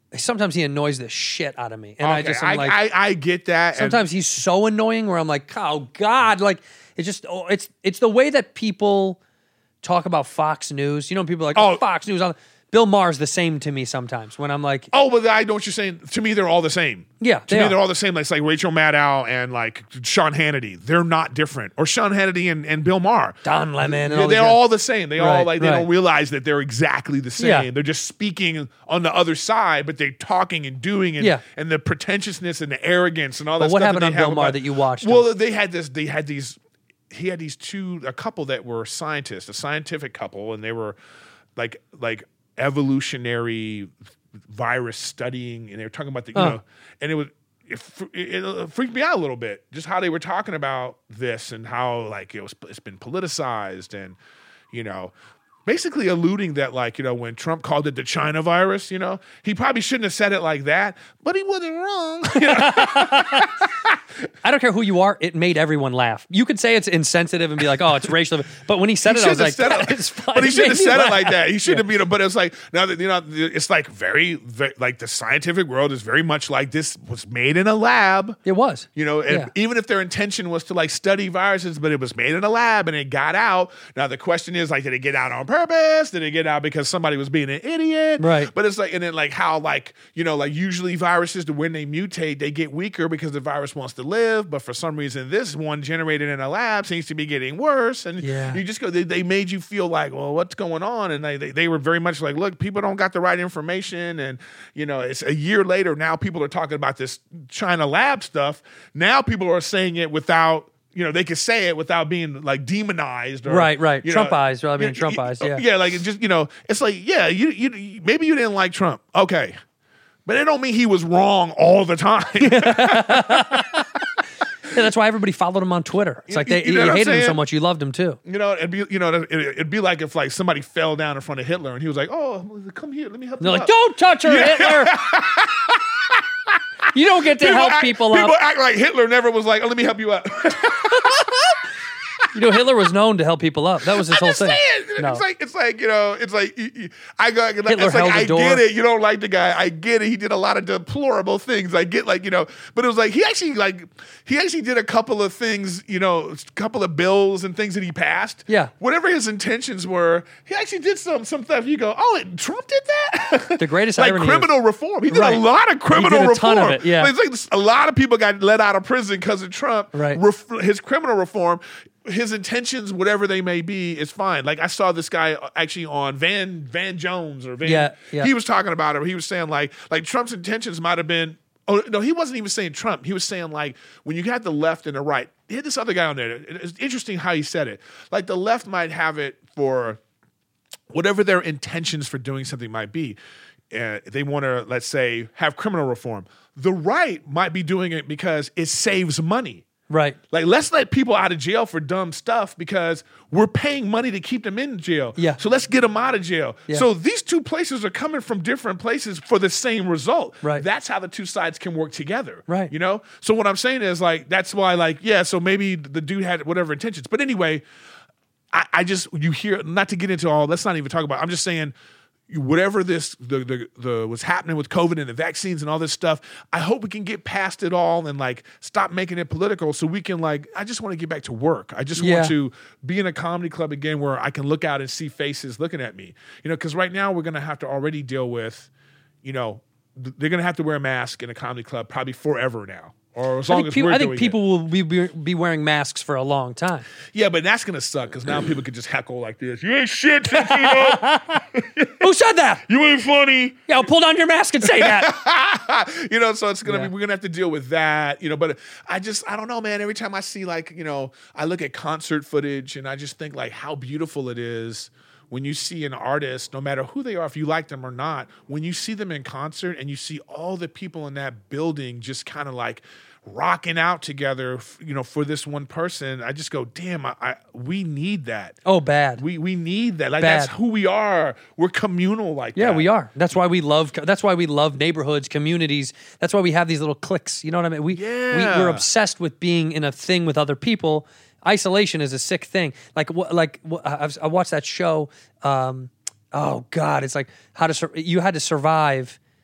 sometimes he annoys the shit out of me, and I Okay, just am like, I, I get that. and- sometimes he's so annoying where I'm like, oh God, like it's just, oh, it's it's the way that people talk about Fox News. You know, people are like, oh, Oh. Fox News. Bill Maher's the same to me sometimes when I'm like, Oh, but I know what you're saying. To me, they're all the same. Yeah, to they me, are. they're all the same. Like, it's like Rachel Maddow and like Sean Hannity. They're not different. Or Sean Hannity and, and Bill Maher. Don Lemon. And Yeah, all they're these guys. all the same. They all Right, like they right. don't realize that they're exactly the same. Yeah. They're just speaking on the other side, but they're talking and doing and Yeah. and the pretentiousness and the arrogance and all But that what stuff happened that on they have Bill Maher about- that you watched? Well, they had this. They had these. He had these two, a couple that were scientists, a scientific couple, and they were like like evolutionary virus studying, and they were talking about the you Huh. know, and it was. It, fr- it, it freaked me out a little bit, just how they were talking about this and how like it was. It's been politicized, and you know, basically alluding that like you know when Trump called it the China virus, you know, he probably shouldn't have said it like that, but he wasn't wrong. I don't care who you are. It made everyone laugh. You could say it's insensitive and be like, "Oh, it's racial," but when he said He it, I was shouldn't like, have said "That it- is fine." But he It shouldn't made have me said it laugh. like that. He should have, you know. But it's like now that you know, it's like very, very like the scientific world is very much like this was made in a lab. It was. You know, and Yeah. even if their intention was to like study viruses, but it was made in a lab and it got out. Now the question is like, did it get out on purpose? Did it get out because somebody was being an idiot? Right. But it's like, and then like how like you know, like usually viruses, when they mutate, they get weaker because the virus wants to live. But for some reason, this one generated in a lab seems to be getting worse. And Yeah. you just go, they, they made you feel like, well, what's going on? And they, they they were very much like, look, people don't got the right information. And you know, it's a year later now. People are talking about this China lab stuff. Now people are saying it without. You know, they could say it without being like demonized, or, Right, right. you Trump know, eyes, rather than you- Trump you- eyes, yeah. yeah. Like it just you know, it's like yeah, you you maybe you didn't like Trump, okay, but it don't mean he was wrong all the time. Yeah, that's why everybody followed him on Twitter. It's like they, You know you what I'm hated him so saying? much, you loved him too. You know, it'd be you know, it'd, it'd be like if like somebody fell down in front of Hitler and he was like, "Oh, come here, let me help They're you." like, up." "Don't touch her, Yeah. Hitler." You don't get to help act, people People up. act like Hitler never was like, "Oh, let me help you up." You know, Hitler was known to help people up. That was his I'm whole just thing. saying. No. It's like it's like you know, it's like you- you- I got. Like, Hitler it's like held the I door. get it. You don't like the guy. I get it. He did a lot of deplorable things. I get like you know, but it was like he actually like he actually did a couple of things. You know, a couple of bills and things that he passed. Yeah. Whatever his intentions were, he actually did some some stuff. You go, oh, it, Trump did that. The greatest like irony criminal reform. He did Right. a lot of criminal He did a ton reform. of it, yeah. Like, it's like a lot of people got let out of prison because of Trump. Right. Ref- his criminal reform. His intentions, whatever they may be, is fine. Like I saw this guy actually on Van Van Jones or Van. Yeah, yeah. He was talking about it. He was saying like like Trump's intentions might have been. Oh no, he wasn't even saying Trump. He was saying like when you got the left and the right. He had this other guy on there. It's interesting how he said it. Like the left might have it for whatever their intentions for doing something might be. Uh, they want to, let's say, have criminal reform. The right might be doing it because it saves money. Right. Like, let's let people out of jail for dumb stuff because we're paying money to keep them in jail. Yeah. So let's get them out of jail. Yeah. So these two places are coming from different places for the same result. Right. That's how the two sides can work together. Right. You know? So what I'm saying is, like, that's why, like, yeah, so maybe the dude had whatever intentions. But anyway, I, I just, you hear, not to get into all, let's not even talk about, I'm just saying, whatever this the, the the what's happening with COVID and the vaccines and all this stuff, I hope we can get past it all and like stop making it political so we can like I just want to get back to work. I just Yeah. want to be in a comedy club again where I can look out and see faces looking at me. You know, because right now we're gonna have to already deal with, you know, th- they're gonna have to wear a mask in a comedy club probably forever now. Or as I long think as people, we're I think doing people it. will be, be be wearing masks for a long time. Yeah, but that's gonna suck because now people could just heckle like this. You ain't shit, Tino. Who said that? You ain't funny. Yeah, pull down your mask and say that. You know, so it's gonna Yeah. be we're gonna have to deal with that, you know. But I just I don't know, man. Every time I see like, you know, I look at concert footage and I just think like how beautiful it is when you see an artist, no matter who they are, if you like them or not, when you see them in concert and you see all the people in that building just kind of like rocking out together, you know, for this one person, I just go, damn, I, I we need that. Oh, bad. We we need that. Like Bad. that's who we are. We're communal like Yeah, that. we are. That's why we love. That's why we love neighborhoods, communities. That's why we have these little cliques. You know what I mean? We, Yeah. we we're obsessed with being in a thing with other people. Isolation is a sick thing. Like wh- like wh- I've, I watched that show. Um, oh God, it's like how to sur- you had to survive.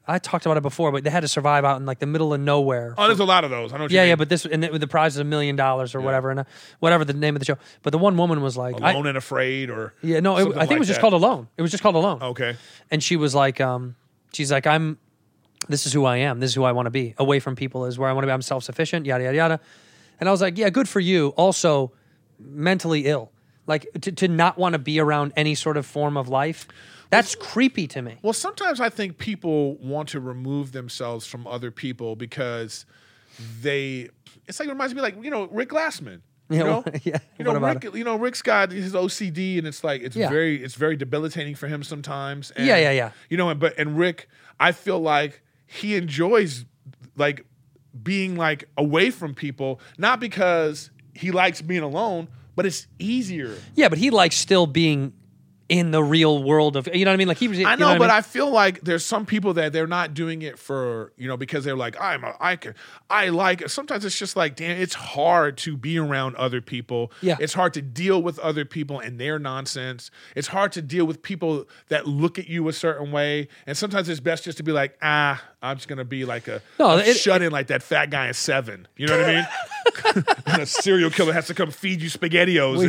I talked about it before, but they had to survive out in like the middle of nowhere. Oh, there's a lot of those. I know what Yeah, you yeah, mean. but this and it, the prize is a million dollars or whatever, and uh, whatever the name of the show. But the one woman was like, I- Alone and Afraid or yeah, no, it, I something think it like was just that. called Alone. It was just called Alone. Okay. And she was like, um, she's like, I'm, this is who I am. This is who I want to be. Away from people is where I want to be. I'm self sufficient. Yada yada yada. And I was like, yeah, good for you. Also, mentally ill, like to to not want to be around any sort of form of life. That's creepy to me. Well, sometimes I think people want to remove themselves from other people because they. It's like it reminds me, like you know, Rick Glassman. You Yeah, know, well, yeah. You know, What about Rick. You know, Rick's got his O C D, and it's like it's Yeah. very, it's very debilitating for him sometimes. And, Yeah, yeah, yeah. You know, and but and Rick, I feel like he enjoys like being like away from people, not because he likes being alone, but it's easier. Yeah, but he likes still being in the real world of, you know what I mean? Like he was. I you know, what but I, I, mean? feel like there's some people that they're not doing it for, you know, because they're like, I'm a, I can, I like it. Sometimes it's just like, damn, it's hard to be around other people. Yeah. It's hard to deal with other people and their nonsense. It's hard to deal with people that look at you a certain way. And sometimes it's best just to be like, ah, I'm just going to be like a, No, a it- shut in like that fat guy in Seven. You know what I mean? And a serial killer has to come feed you SpaghettiOs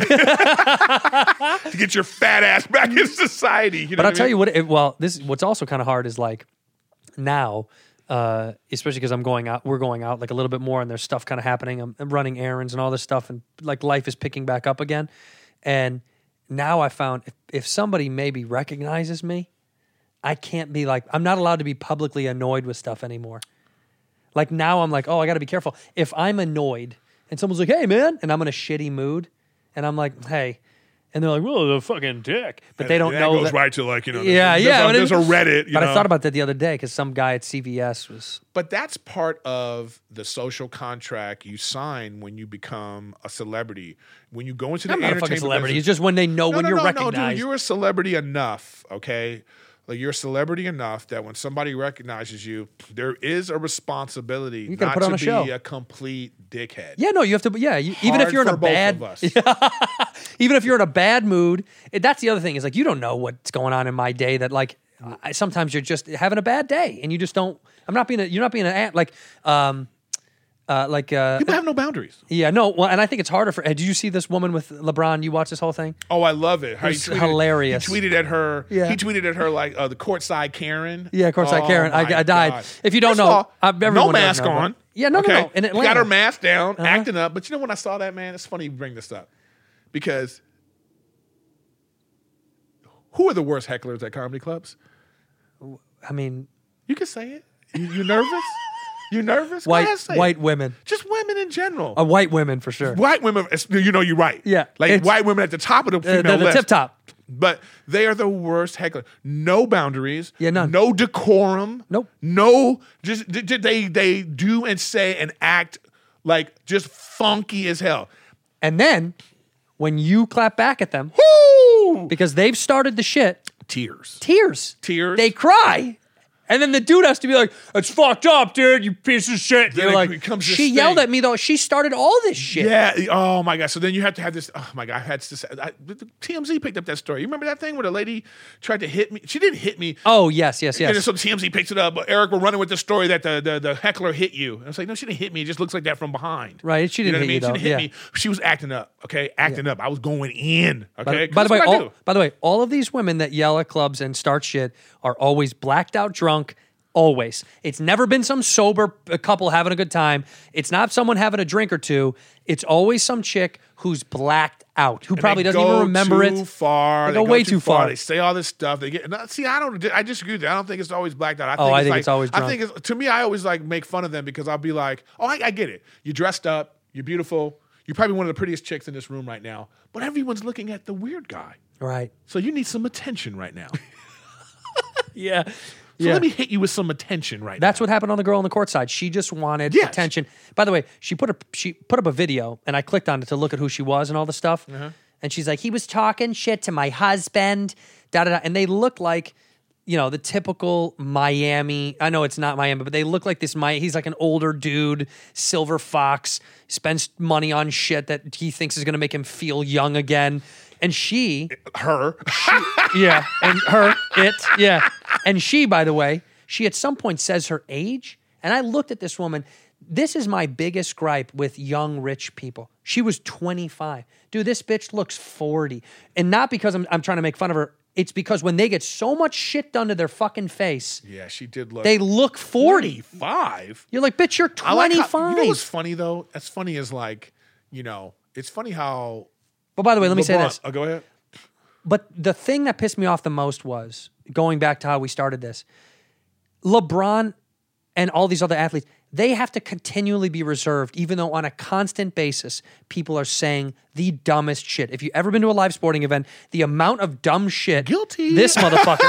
and- to get your fat ass back in society. You know But I'll what I tell mean? you what. It, well, this what's also kind of hard is like now, uh, especially because I'm going out. We're going out like a little bit more, and there's stuff kind of happening. I'm, I'm running errands and all this stuff, and like life is picking back up again. And now I found if, if somebody maybe recognizes me, I can't be like I'm not allowed to be publicly annoyed with stuff anymore. Like now I'm like, oh, I got to be careful. If I'm annoyed and someone's like, hey man, and I'm in a shitty mood, and I'm like, hey. And they're like, well, the fucking dick. But they don't that know goes that. right to like, you know, Yeah, there's, yeah. There's, but a, there's it- a Reddit, you but know. I thought about that the other day because some guy at C V S was. But that's part of the social contract you sign when you become a celebrity. When you go into the I'm not a fucking entertainment celebrity. business- It's just when they know no, when no, you're no, recognized. No, dude, you're a celebrity enough, okay? Like you're a celebrity enough that when somebody recognizes you, there is a responsibility You gotta not put on to a be show. a complete dickhead. yeah, no, you have to. Yeah, you, even if Hard you're in for a both bad, of us. even if you're in a bad mood, it, that's the other thing. Is like you don't know what's going on in my day. That like I, sometimes you're just having a bad day and you just don't. I'm not being. A, you're not being an ant. Like, um, uh, like. Uh, People have no boundaries. yeah, no. Well, and I think it's harder for. Uh, did you see this woman with LeBron? You watch this whole thing? Oh, I love it. How It he was tweeted, hilarious. He tweeted at her. Yeah. He tweeted at her like uh, the courtside Karen. Yeah, courtside Oh, Karen. I- my I died. God. If you don't First know, of all, I- everyone no does mask know, but- on. Yeah, no, no, okay? no. In She got Atlanta. her mask down, Uh-huh. acting up. But you know when I saw that, man, it's funny you bring this up because who are the worst hecklers at comedy clubs? I mean, You can say it. You, you nervous? You nervous? Go white ahead, say white it. women. Just women in general. Uh, white women for sure. White women, you know, you're right. Yeah, like it's- white women at the top of the Uh, female the the list. tip top. But they are the worst heckler. No boundaries. Yeah, none. No decorum. Nope. No. Just d- d- they they do and say and act like just funky as hell. And then when you clap back at them, Woo! because they've started the shit, Tears. tears. Tears. They cry. And then the dude has to be like, it's fucked up, dude, you piece of shit. Then You're it like, becomes this she yelled thing. at me, though. She started all this shit. Yeah. Oh my god. So then you have to have this. Oh my god. I had to. Say, I, T M Z picked up that story. You remember that thing where the lady tried to hit me? She didn't hit me. Oh, yes, yes, And then yes. so T M Z picks it up. But Eric, we're running with the story that the, the the heckler hit you. And I was like, no, she didn't hit me. It just looks like that from behind. Right, she You know didn't what I hit mean? you, She though. didn't hit Yeah. me. She was acting up. Okay, acting up. I was going in. Okay. By, by the way, That's what I all, do. by the way, all of these women that yell at clubs and start shit are always blacked out drunk. Always. It's never been some sober couple having a good time. It's not someone having a drink or two. It's always some chick who's blacked out, who And probably they doesn't even go remember too it. Far. They go way too far. They say all this stuff. They get. No, see, I don't. I disagree with that. I don't think it's always blacked out. I Oh, think I it's think like, it's always I drunk. think it's, to me, I always like make fun of them because I'll be like, oh, I, I get it. You're dressed up. You're beautiful. You're probably one of the prettiest chicks in this room right now. But everyone's looking at the weird guy. Right. So you need some attention right now. Yeah. So let me hit you with some attention right That's now. what happened on the girl on the court side. She just wanted Yes. attention. By the way, she put a she put up a video, and I clicked on it to look at who she was and all the stuff. Uh-huh. And she's like, he was talking shit to my husband, da da da. And they look like, you know, the typical Miami. I know it's not Miami, but they look like this. My he's like an older dude, silver fox, spends money on shit that he thinks is going to make him feel young again. And she, Her. yeah, and her, it, yeah. And she, by the way, She at some point says her age, and I looked at this woman. This is my biggest gripe with young rich people. She was twenty-five. Dude, this bitch looks forty. And not because I'm, I'm trying to make fun of her. It's because when they get so much shit done to their fucking face, Yeah, she did look. they look forty. Five. You're like, bitch, you're I like how- twenty-five. you know what's funny though? That's funny is like, you know, it's funny how. But by the way, let me say LeBron- this. Oh, go ahead. But the thing that pissed me off the most was, going back to how we started this, LeBron and all these other athletes, they have to continually be reserved, even though on a constant basis, people are saying the dumbest shit. If you've ever been to a live sporting event, the amount of dumb shit Guilty. this motherfucker,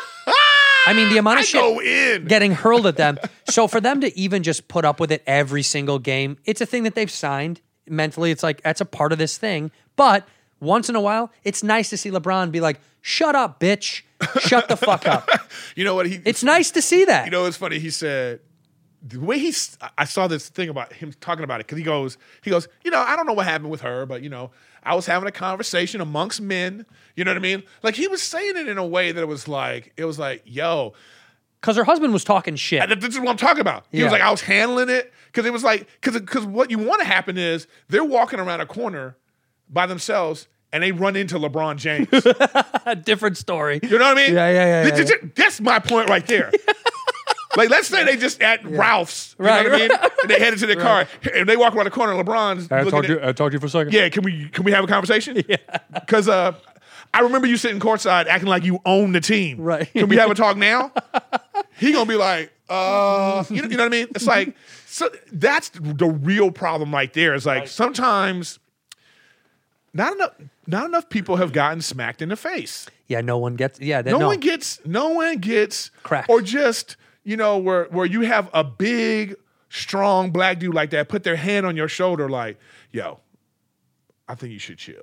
I mean, the amount of I shit go in. getting hurled at them. So for them to even just put up with it every single game, it's a thing that they've signed. Mentally, it's like, that's a part of this thing. But once in a while, it's nice to see LeBron be like, shut up, bitch. Shut the fuck up. You know what? He. It's nice to see that. You know, it's funny. He said the way he's. I saw this thing about him talking about it because he goes. He goes. You know, I don't know what happened with her, but you know, I was having a conversation amongst men. You know what I mean? Like he was saying it in a way that it was like it was like, yo. Because her husband was talking shit. This is what I'm talking about. He Yeah. was like, I was handling it because it was like because because what you want to happen is they're walking around a corner by themselves. And they run into LeBron James. A different story. You know what I mean? Yeah, yeah, yeah, Th- yeah, th- th- That's my point right there. Like, let's say they just at Ralph's. You Right, know what I mean? And they headed to their car. And they walk around the corner. LeBron's I looking talked, at, to, I talked to you for a second. yeah, can we can we have a conversation? Yeah. Because uh, I remember you sitting courtside acting like you own the team. Right. Can we have a talk now? He gonna be like, uh, you know, you know what I mean? It's like, so that's the real problem right there. Is like sometimes not enough not enough people have gotten smacked in the face. Yeah, no one gets. Yeah, they, No, no. one gets no one gets Cracked. or just, you know, where where you have a big, strong black dude like that put their hand on your shoulder like, yo, I think you should chill.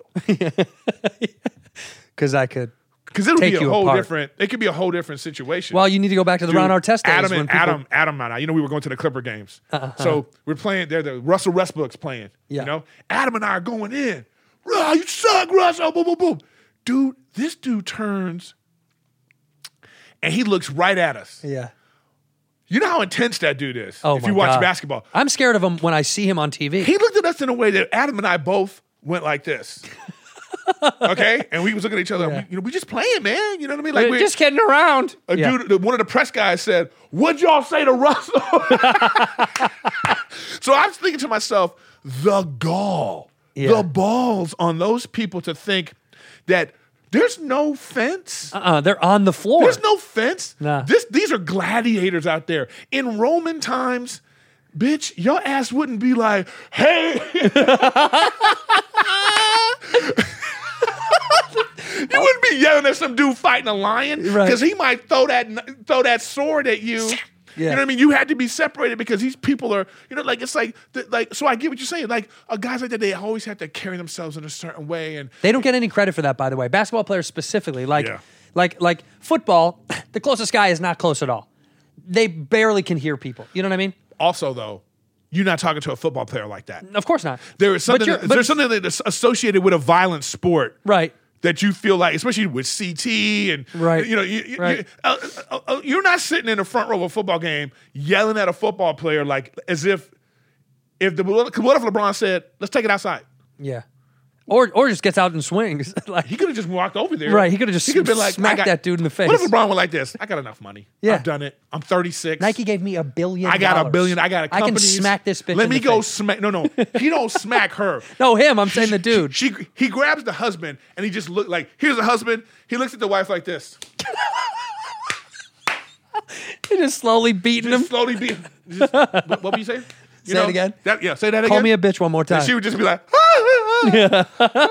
Because I could. Because it'll Take be a you whole apart. different it could be a whole different situation. Well, you need to go back to the Dude, Ron Artest days. Adam when and people- Adam, Adam and I, you know, we were going to the Clipper games. Uh-huh. So we're playing, they're the Russell Westbrook's playing. Yeah. You know? Adam and I are going in. Oh, you suck, Russell. Boom, boom, boom. Dude, this dude turns and he looks right at us. Yeah. You know how intense that dude is Oh, if my you watch God. basketball. I'm scared of him when I see him on T V. He looked at us in a way that Adam and I both went like this. Okay? And we was looking at each other. Yeah. We, you know, we just playing, man. You know what I mean? Like We're we just kidding around. A Yeah. dude, one of the press guys said, "What'd y'all say to Russell?" So I was thinking to myself, the gall, Yeah. the balls on those people to think that there's no fence. Uh-uh, they're on the floor. There's no fence. Nah. This, these are gladiators out there. In Roman times, bitch, your ass wouldn't be like, hey. You wouldn't be yelling at some dude fighting a lion Right. because he might throw that throw that sword at you. Yeah. You know what I mean? You had to be separated because these people are, you know, like it's like, the, like. So I get what you're saying. Like uh, guys like that, they always have to carry themselves in a certain way, and They don't get any credit for that, by the way. Basketball players specifically, like, Yeah. like, like football. The closest guy is not close at all. They barely can hear people. You know what I mean? also though, you're not talking to a football player like that. Of course not. There is But something. you're- that, but- there's something that's associated with a violent sport, Right. that you feel like, especially with C T and Right. you know, you, you, Right. you, uh, uh, uh, you're not sitting in the front row of a football game yelling at a football player like as if if the what if LeBron said, "Let's take it outside." Yeah. Or or just gets out and swings. Like He could have just walked over there. Right, he coulda just could've been smacked I got- that dude in the face. What if LeBron went like this? I got enough money. Yeah. I've done it. I'm thirty-six. Nike gave me a billion. I got a dollars. billion. I got a I company. can smack this bitch. Let in me the go face. smack. No, no. He don't smack her. No, him. I'm saying the dude. She, she he grabs the husband and he just look like here's the husband. He looks at the wife like this. He just slowly beating Just him. slowly be. Just, what, what were you saying? You Say it again? That, yeah, say that again. Call me a bitch one more time. And she would just be like, ah, ah,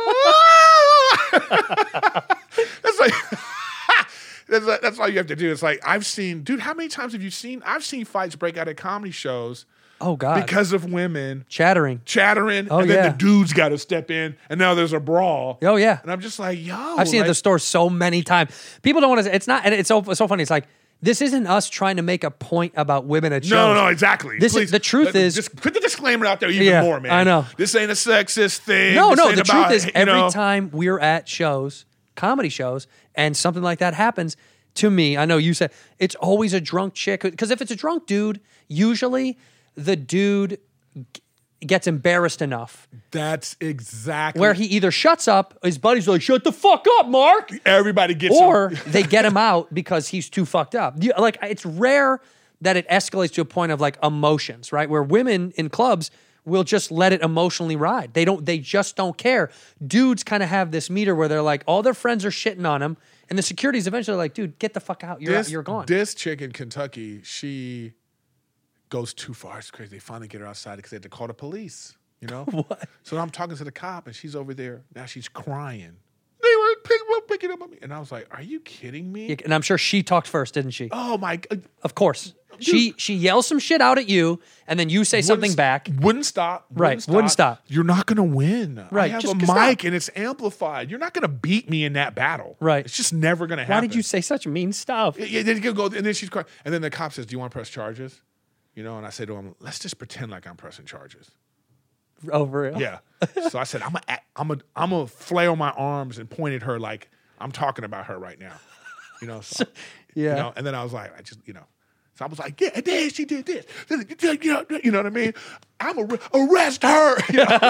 ah. That's like that's like, that's all you have to do. It's like I've seen, dude. How many times have you seen? I've seen fights break out at comedy shows Oh God. because of women Chattering. chattering, Oh, and then yeah. the dudes got to step in, and now there's a brawl. Oh yeah. And I'm just like, yo, I've seen it at like, the store so many times. People don't want to. It's not. And it's so it's so funny. It's like this isn't us trying to make a point about women at shows. No, no, exactly. This is- Please, the truth let- is- just put the disclaimer out there even Yeah, more, man. I know. This ain't a sexist thing. No, This no. ain't The about, truth is, you every know, time we're at shows, comedy shows, and something like that happens, to me, I know you said it's always a drunk chick. Because if it's a drunk dude, usually the dude g- gets embarrassed enough That's exactly where he either shuts up, his buddies are like, shut the fuck up, Mark. everybody gets Or him. they get him out because he's too fucked up. You- Like, it's rare that it escalates to a point of like emotions, right? Where women in clubs will just let it emotionally ride. They don't, they just don't care. Dudes kind of have this meter where they're like, all their friends are shitting on him. And the security's eventually like, dude, get the fuck out. You're, this, you're gone. This chick in Kentucky, she goes too far. It's crazy. They finally get her outside because they had to call the police. You know? What? So I'm talking to the cop, and she's over there. Now she's crying. They were pick, were picking up on me, and I was like, "Are you kidding me?" And I'm sure she talked first, didn't she? Oh my! God. Of course. She she yells some shit out at you, and then you say something Wouldn't- back. Wouldn't stop. Wouldn't Right, Stop. wouldn't stop. You're not gonna win. Right, I have just a stop. mic and it's amplified. You're not gonna beat me in that battle. Right. It's just never gonna happen. Why did you say such mean stuff? Yeah, then you go, and then she's crying, and then the cop says, "Do you want to press charges?" You know, and I say to him, "Let's just pretend like I'm pressing charges." Over it. Yeah. So I said, "I'm gonna, I'm gonna, I'm gonna flail my arms and point at her like I'm talking about her right now." You know. So, Yeah. You know, and then I was like, I just, you know. So I was like, yeah, there she did this. You know, you know what I mean? I'm a arrest her. You know?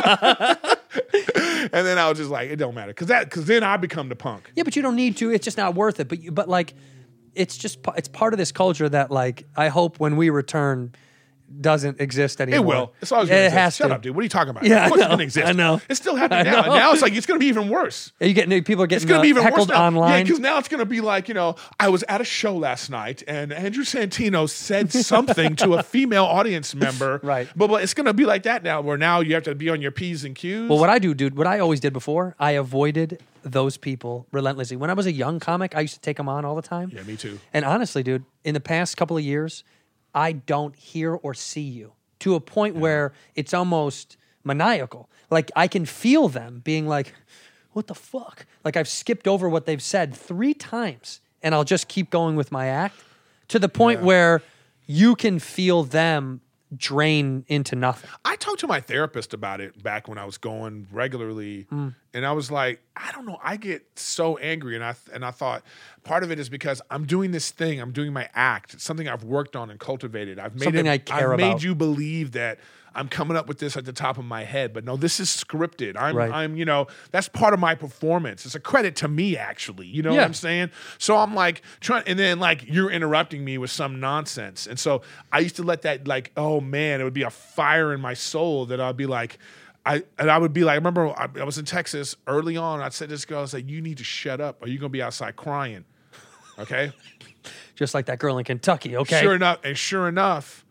And then I was just like, it don't matter, because that, because then I become the punk. Yeah, but you don't need to. It's just not worth it. But you, but like, it's just pa- it's part of this culture that like I hope when we return doesn't exist anymore. It will. It's always going to It exist. has Shut to. up, dude. What are you talking about? Yeah, of course I it's going know. to exist. I know. It's still happening I now. know. And now it's like, it's going to be even worse. Are you getting people are It's getting going to uh, be even worse heckled now. Yeah, online? because now it's going to be like, you know, I was at a show last night and Andrew Santino said something to a female audience member. Right. But, but it's going to be like that now, where now you have to be on your P's and Q's. Well, what I do, dude, what I always did before, I avoided those people relentlessly. When I was a young comic, I used to take them on all the time. Yeah, me too. And honestly, dude, in the past couple of years, I don't hear or see you to a point where it's almost maniacal. Like I can feel them being like, what the fuck? Like I've skipped over what they've said three times and I'll just keep going with my act to the point Yeah. where you can feel them drain into nothing. I talked to my therapist about it back when I was going regularly, Mm. and I was like, I don't know, I get so angry, and I and I thought part of it is because I'm doing this thing, I'm doing my act. It's something I've worked on and cultivated. I've made Something it, I care I've made about. you believe that I'm coming up with this at the top of my head, but no, this is scripted. I'm, Right. I'm, you know, that's part of my performance. It's a credit to me, actually. You know Yeah. what I'm saying? So I'm like trying, and then like you're interrupting me with some nonsense, and so I used to let that like, oh man, it would be a fire in my soul that I'd be like, I and I would be like, I remember I, I was in Texas early on. I'd say to this girl, I was like, you need to shut up, or you're gonna be outside crying. Okay. Just like that girl in Kentucky, okay? Sure enough, and sure enough,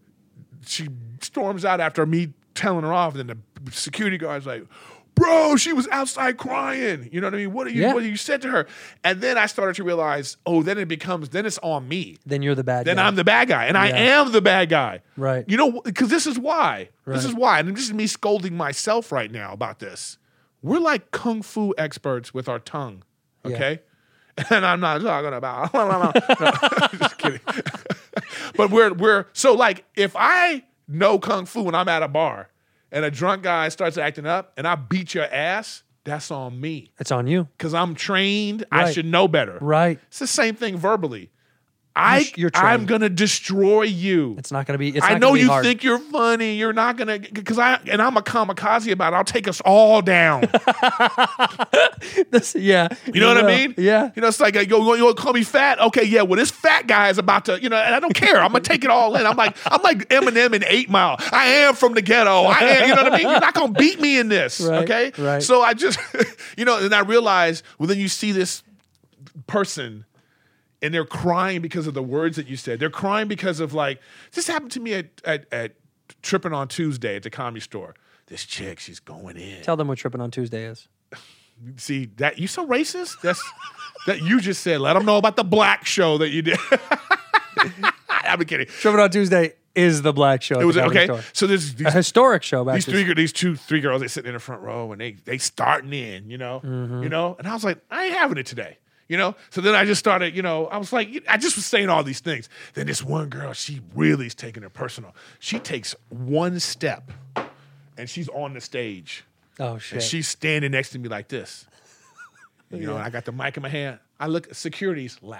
she storms out after me telling her off. And then the security guard's like, bro, she was outside crying. You know what I mean? What are you, Yeah. what you said to her? And then I started to realize, oh, then it becomes, then it's on me. Then you're the bad Then guy. I'm the bad guy. And I Yeah. am the bad guy. Right. You know, because this is why. This Right. is why. And this is me scolding myself right now about this. We're like kung fu experts with our tongue. Okay? And I'm not talking about, no, just kidding. But we're, we're, so like, if I know kung fu and I'm at a bar and a drunk guy starts acting up and I beat your ass, that's on me. It's on you. Because I'm trained, I Right. should know better. Right. It's the same thing verbally. I, sh- you're trained. I'm going to destroy you. It's not going to be. It's I not know gonna be you hard. think you're funny. You're not gonna, because I and I'm a kamikaze about it. I'll take us all down. This, yeah. You know what I will. mean? Yeah. You know, it's like, uh, yo, you want to call me fat? Okay, yeah. Well, this fat guy is about to, you know, and I don't care. I'm gonna take it all in. I'm like, I'm like Eminem in Eight Mile. I am from the ghetto. I am. You know what I mean? You're not gonna beat me in this. Right, Okay. right. So I just, you know, and I realized, well, then you see this person. And they're crying because of the words that you said. They're crying because of like, this happened to me at, at, at Tripping on Tuesday at the Comedy Store. This chick, she's going in. Tell them what Tripping on Tuesday is. See, that you so racist? That's that you just said. Let them know about the black show that you did. I'm kidding. Tripping on Tuesday is the black show. At It was the Comedy okay. Store. So there's these, A historic show. Back these to- three, gir- these two, three girls. They sitting in the front row and they they starting in. You know, Mm-hmm. you know. And I was like, I ain't having it today. You know, so then I just started, you know, I was like, I just was saying all these things. Then this one girl, she really is taking it personal. She takes one step and she's on the stage. Oh shit. And she's standing next to me like this. You know, and I got the mic in my hand. I look, security's laughing.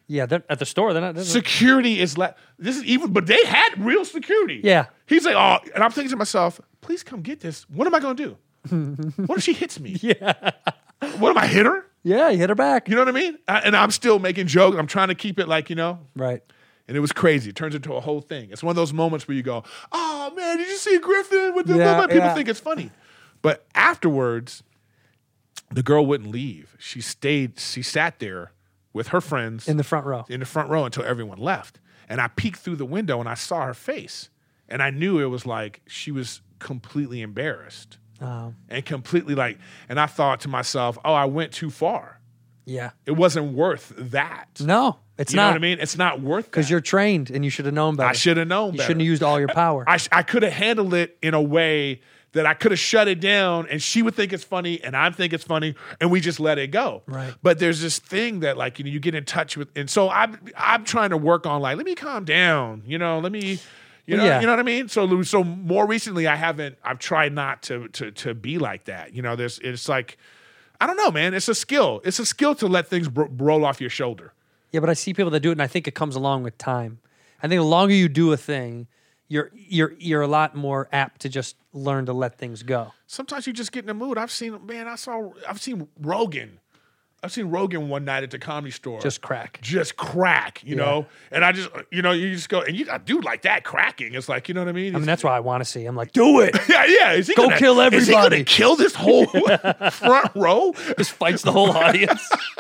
Yeah, they're at the store. They're not. They're Security is like this is even, but they had real security. Yeah. He's like, oh, and I'm thinking to myself, please come get this. What am I going to do? What if she hits me? yeah. What am I hit her? Yeah, you hit her back. You know what I mean? I, and I'm still making jokes. I'm trying to keep it like, you know. Right. And it was crazy. It turns into a whole thing. It's one of those moments where you go, oh, man, did you see Griffin with the Yeah, woman? People yeah. think it's funny. But afterwards, the girl wouldn't leave. She stayed, she sat there with her friends In the front row. in the front row until everyone left. And I peeked through the window and I saw her face. And I knew it was like she was completely embarrassed. Oh. And completely like, and I thought to myself, oh, I went too far. Yeah. It wasn't worth that. No, it's you not. know what I mean? It's not worth Because that. you're trained and you should have known better. I should have known You better. shouldn't have used all your power. I, sh- I could have handled it in a way that I could have shut it down and she would think it's funny and I think it's funny and we just let it go. Right. But there's this thing that like, you know, you get in touch with, and so I'm, I'm trying to work on like, let me calm down, you know, let me, you know, Yeah. you know what I mean? So, so more recently I haven't, I've tried not to, to, to be like that. You know, there's, it's like, I don't know, man. It's a skill. It's a skill to let things bro- roll off your shoulder. Yeah, but I see people that do it, and I think it comes along with time. I think the longer you do a thing, you're you're you're a lot more apt to just learn to let things go. Sometimes you just get in the mood. I've seen, man, I saw, I've seen Rogan. I've seen Rogan one night at the Comedy Store. Just crack. Just crack, you Yeah. know? And I just, you know, you just go, and you, a dude like that cracking. It's like, you know what I mean? I mean, that's what I want to see. I'm like, do it. yeah, yeah. Is he Go gonna, kill Is he everybody. going to kill this whole front row? Just fights the whole audience.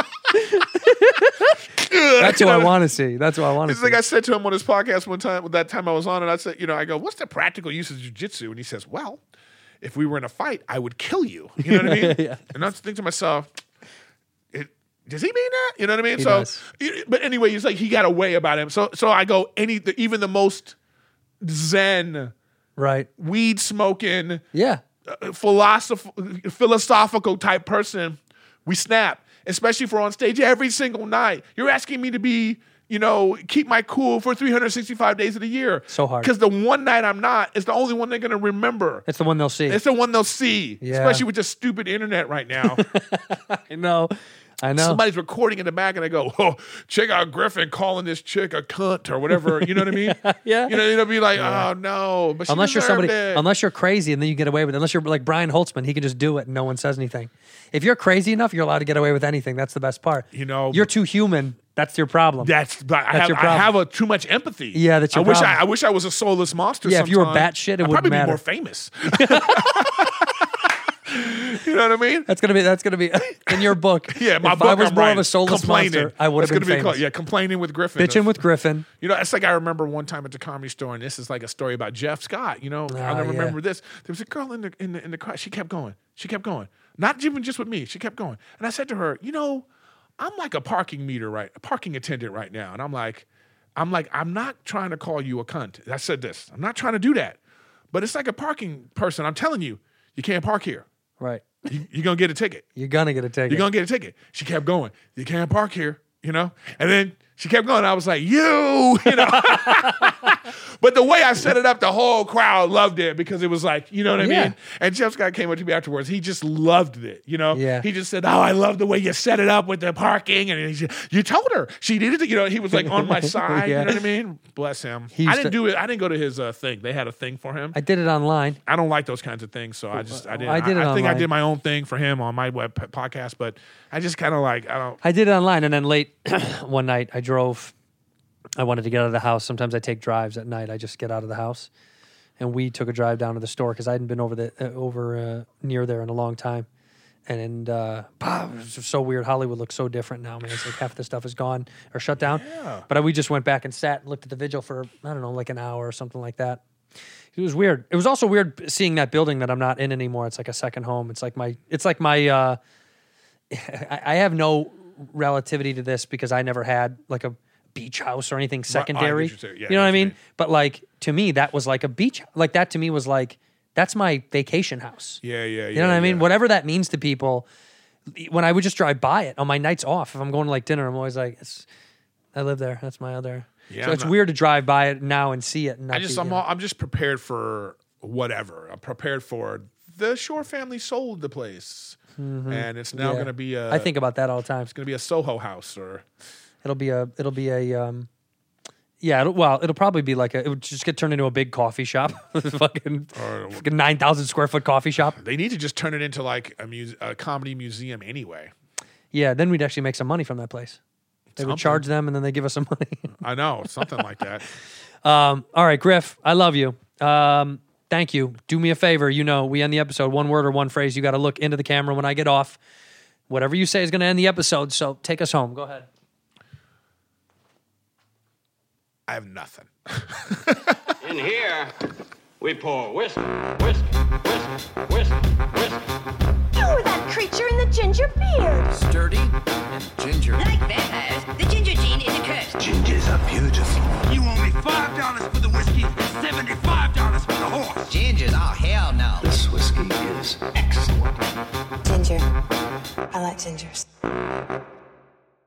That's what I want to see. That's what I want to It's see. like I said to him on his podcast one time, that time I was on, and I said, you know, I go, what's the practical use of jujitsu? And he says, well, if we were in a fight, I would kill you. You know what I mean? Yeah. And I was thinking to myself, it, does he mean that? You know what I mean? He so, does. y- but anyway, he's like, he got a way about him. So, so I go, any, the, even the most zen, right. weed smoking, Yeah. uh, philosoph- philosophical type person, we snap. Especially if we're on stage every single night. You're asking me to be, you know, keep my cool for three hundred sixty-five days of the year. So hard. Because the one night I'm not is the only one they're going to remember. It's the one they'll see. It's the one they'll see. Yeah. Especially with this stupid internet right now. I know. I know. Somebody's recording in the back and they go, oh, check out Griffin calling this chick a cunt or whatever. You know what I mean? Yeah. You know, it'll be like, oh, no. But she Unless you're deserved somebody, it. unless you're crazy and then you get away with it. Unless you're like Brian Holtzman, he can just do it and no one says anything. If you're crazy enough, you're allowed to get away with anything. That's the best part. You know, you're too human. That's your problem. That's, I, have, your I problem. have a too much empathy. Yeah, that's your I wish problem. I, I wish I was a soulless monster. Yeah, if you were sometime. batshit, it I'd wouldn't probably matter. be more famous. You know what I mean? That's gonna be. That's gonna be in your book. Yeah, my if book. I was I'm more writing, of a soulless complaining. monster, I would have It's been gonna be famous. called, yeah, complaining with Griffin. Bitching with Griffin. You know, it's like I remember one time at the Comedy Store, and this is like a story about Jeff Scott. You know, Oh, I yeah. remember this. There was a girl in the in the in the crowd. She kept going. She kept going. Not even just with me. She kept going. And I said to her, you know, I'm like a parking meter, right? A parking attendant right now. And I'm like, I'm like, I'm not trying to call you a cunt. I said this. I'm not trying to do that. But it's like a parking person. I'm telling you, you can't park here. Right. You, you're gonna get a ticket. You're gonna get a ticket. You're gonna get a ticket. She kept going. You can't park here, you know? And then she kept going. I was like, you, you know. But the way I set it up, the whole crowd loved it because it was like, you know what I Yeah. mean? And Jeff Scott came up to me afterwards. He just loved it, you know? Yeah. He just said, oh, I love the way you set it up with the parking. And he said, you told her. She did it. You know, he was like on my side. Yeah. You know what I mean? Bless him. He I used didn't to- do it. I didn't go to his uh, thing. They had a thing for him. I did it online. I don't like those kinds of things, so I just I didn't. I did it I, think I online. did my own thing for him on my web p- podcast, but I just kind of like I don't. I did it online, and then late one night I drove. I wanted to get out of the house. Sometimes I take drives at night. I just get out of the house, and we took a drive down to the store because I hadn't been over the uh, over uh, near there in a long time. And, and uh, bah, it was just so weird. Hollywood looks so different now, man. It's like half the stuff is gone or shut down. Yeah. But I, we just went back and sat and looked at the vigil for I don't know, like an hour or something like that. It was weird. It was also weird seeing that building that I'm not in anymore. It's like a second home. It's like my. It's like my. Uh, I, I have no relativity to this because I never had like a beach house or anything secondary. what you're saying. Yeah, you know I what I know what you mean? mean. But like to me, that was like a beach. Like that to me was like that's my vacation house. Yeah, yeah, yeah. You know what I mean? yeah. Whatever that means to people. When I would just drive by it on my nights off, if I'm going to like dinner, I'm always like, it's, I live there. That's my other. Yeah, so I'm it's not- weird to drive by it now and see it. And not I just be, I'm you know. all, I'm just prepared for whatever. I'm prepared for the Shore family sold the place, and it's now Yeah. going to be a. I think about that all the time. it's going to be a Soho house or. It'll be a. It'll be a. Um, yeah. It'll, well, it'll probably be like a. It would just get turned into a big coffee shop, fucking, fucking nine thousand square foot coffee shop. They need to just turn it into like a, muse- a comedy museum anyway. Yeah, then we'd actually make some money from that place. They would Something. charge them, and then they give us some money. I know, something like that. Um, all right, Griff, I love you. Um, thank you. Do me a favor. You know, we end the episode one word or one phrase. You got to look into the camera when I get off. Whatever you say is going to end the episode. So take us home. Go ahead. I have nothing. In here, we pour whisk, whisk, whisk, whisk, whisk. You were that creature in the ginger beard. Sturdy and ginger. Like vampires, the ginger gene is a curse. Gingers are beautiful. You owe me five dollars for the whiskey and seventy-five dollars for the horse. Gingers, oh hell no. This whiskey is excellent. Ginger. I like gingers.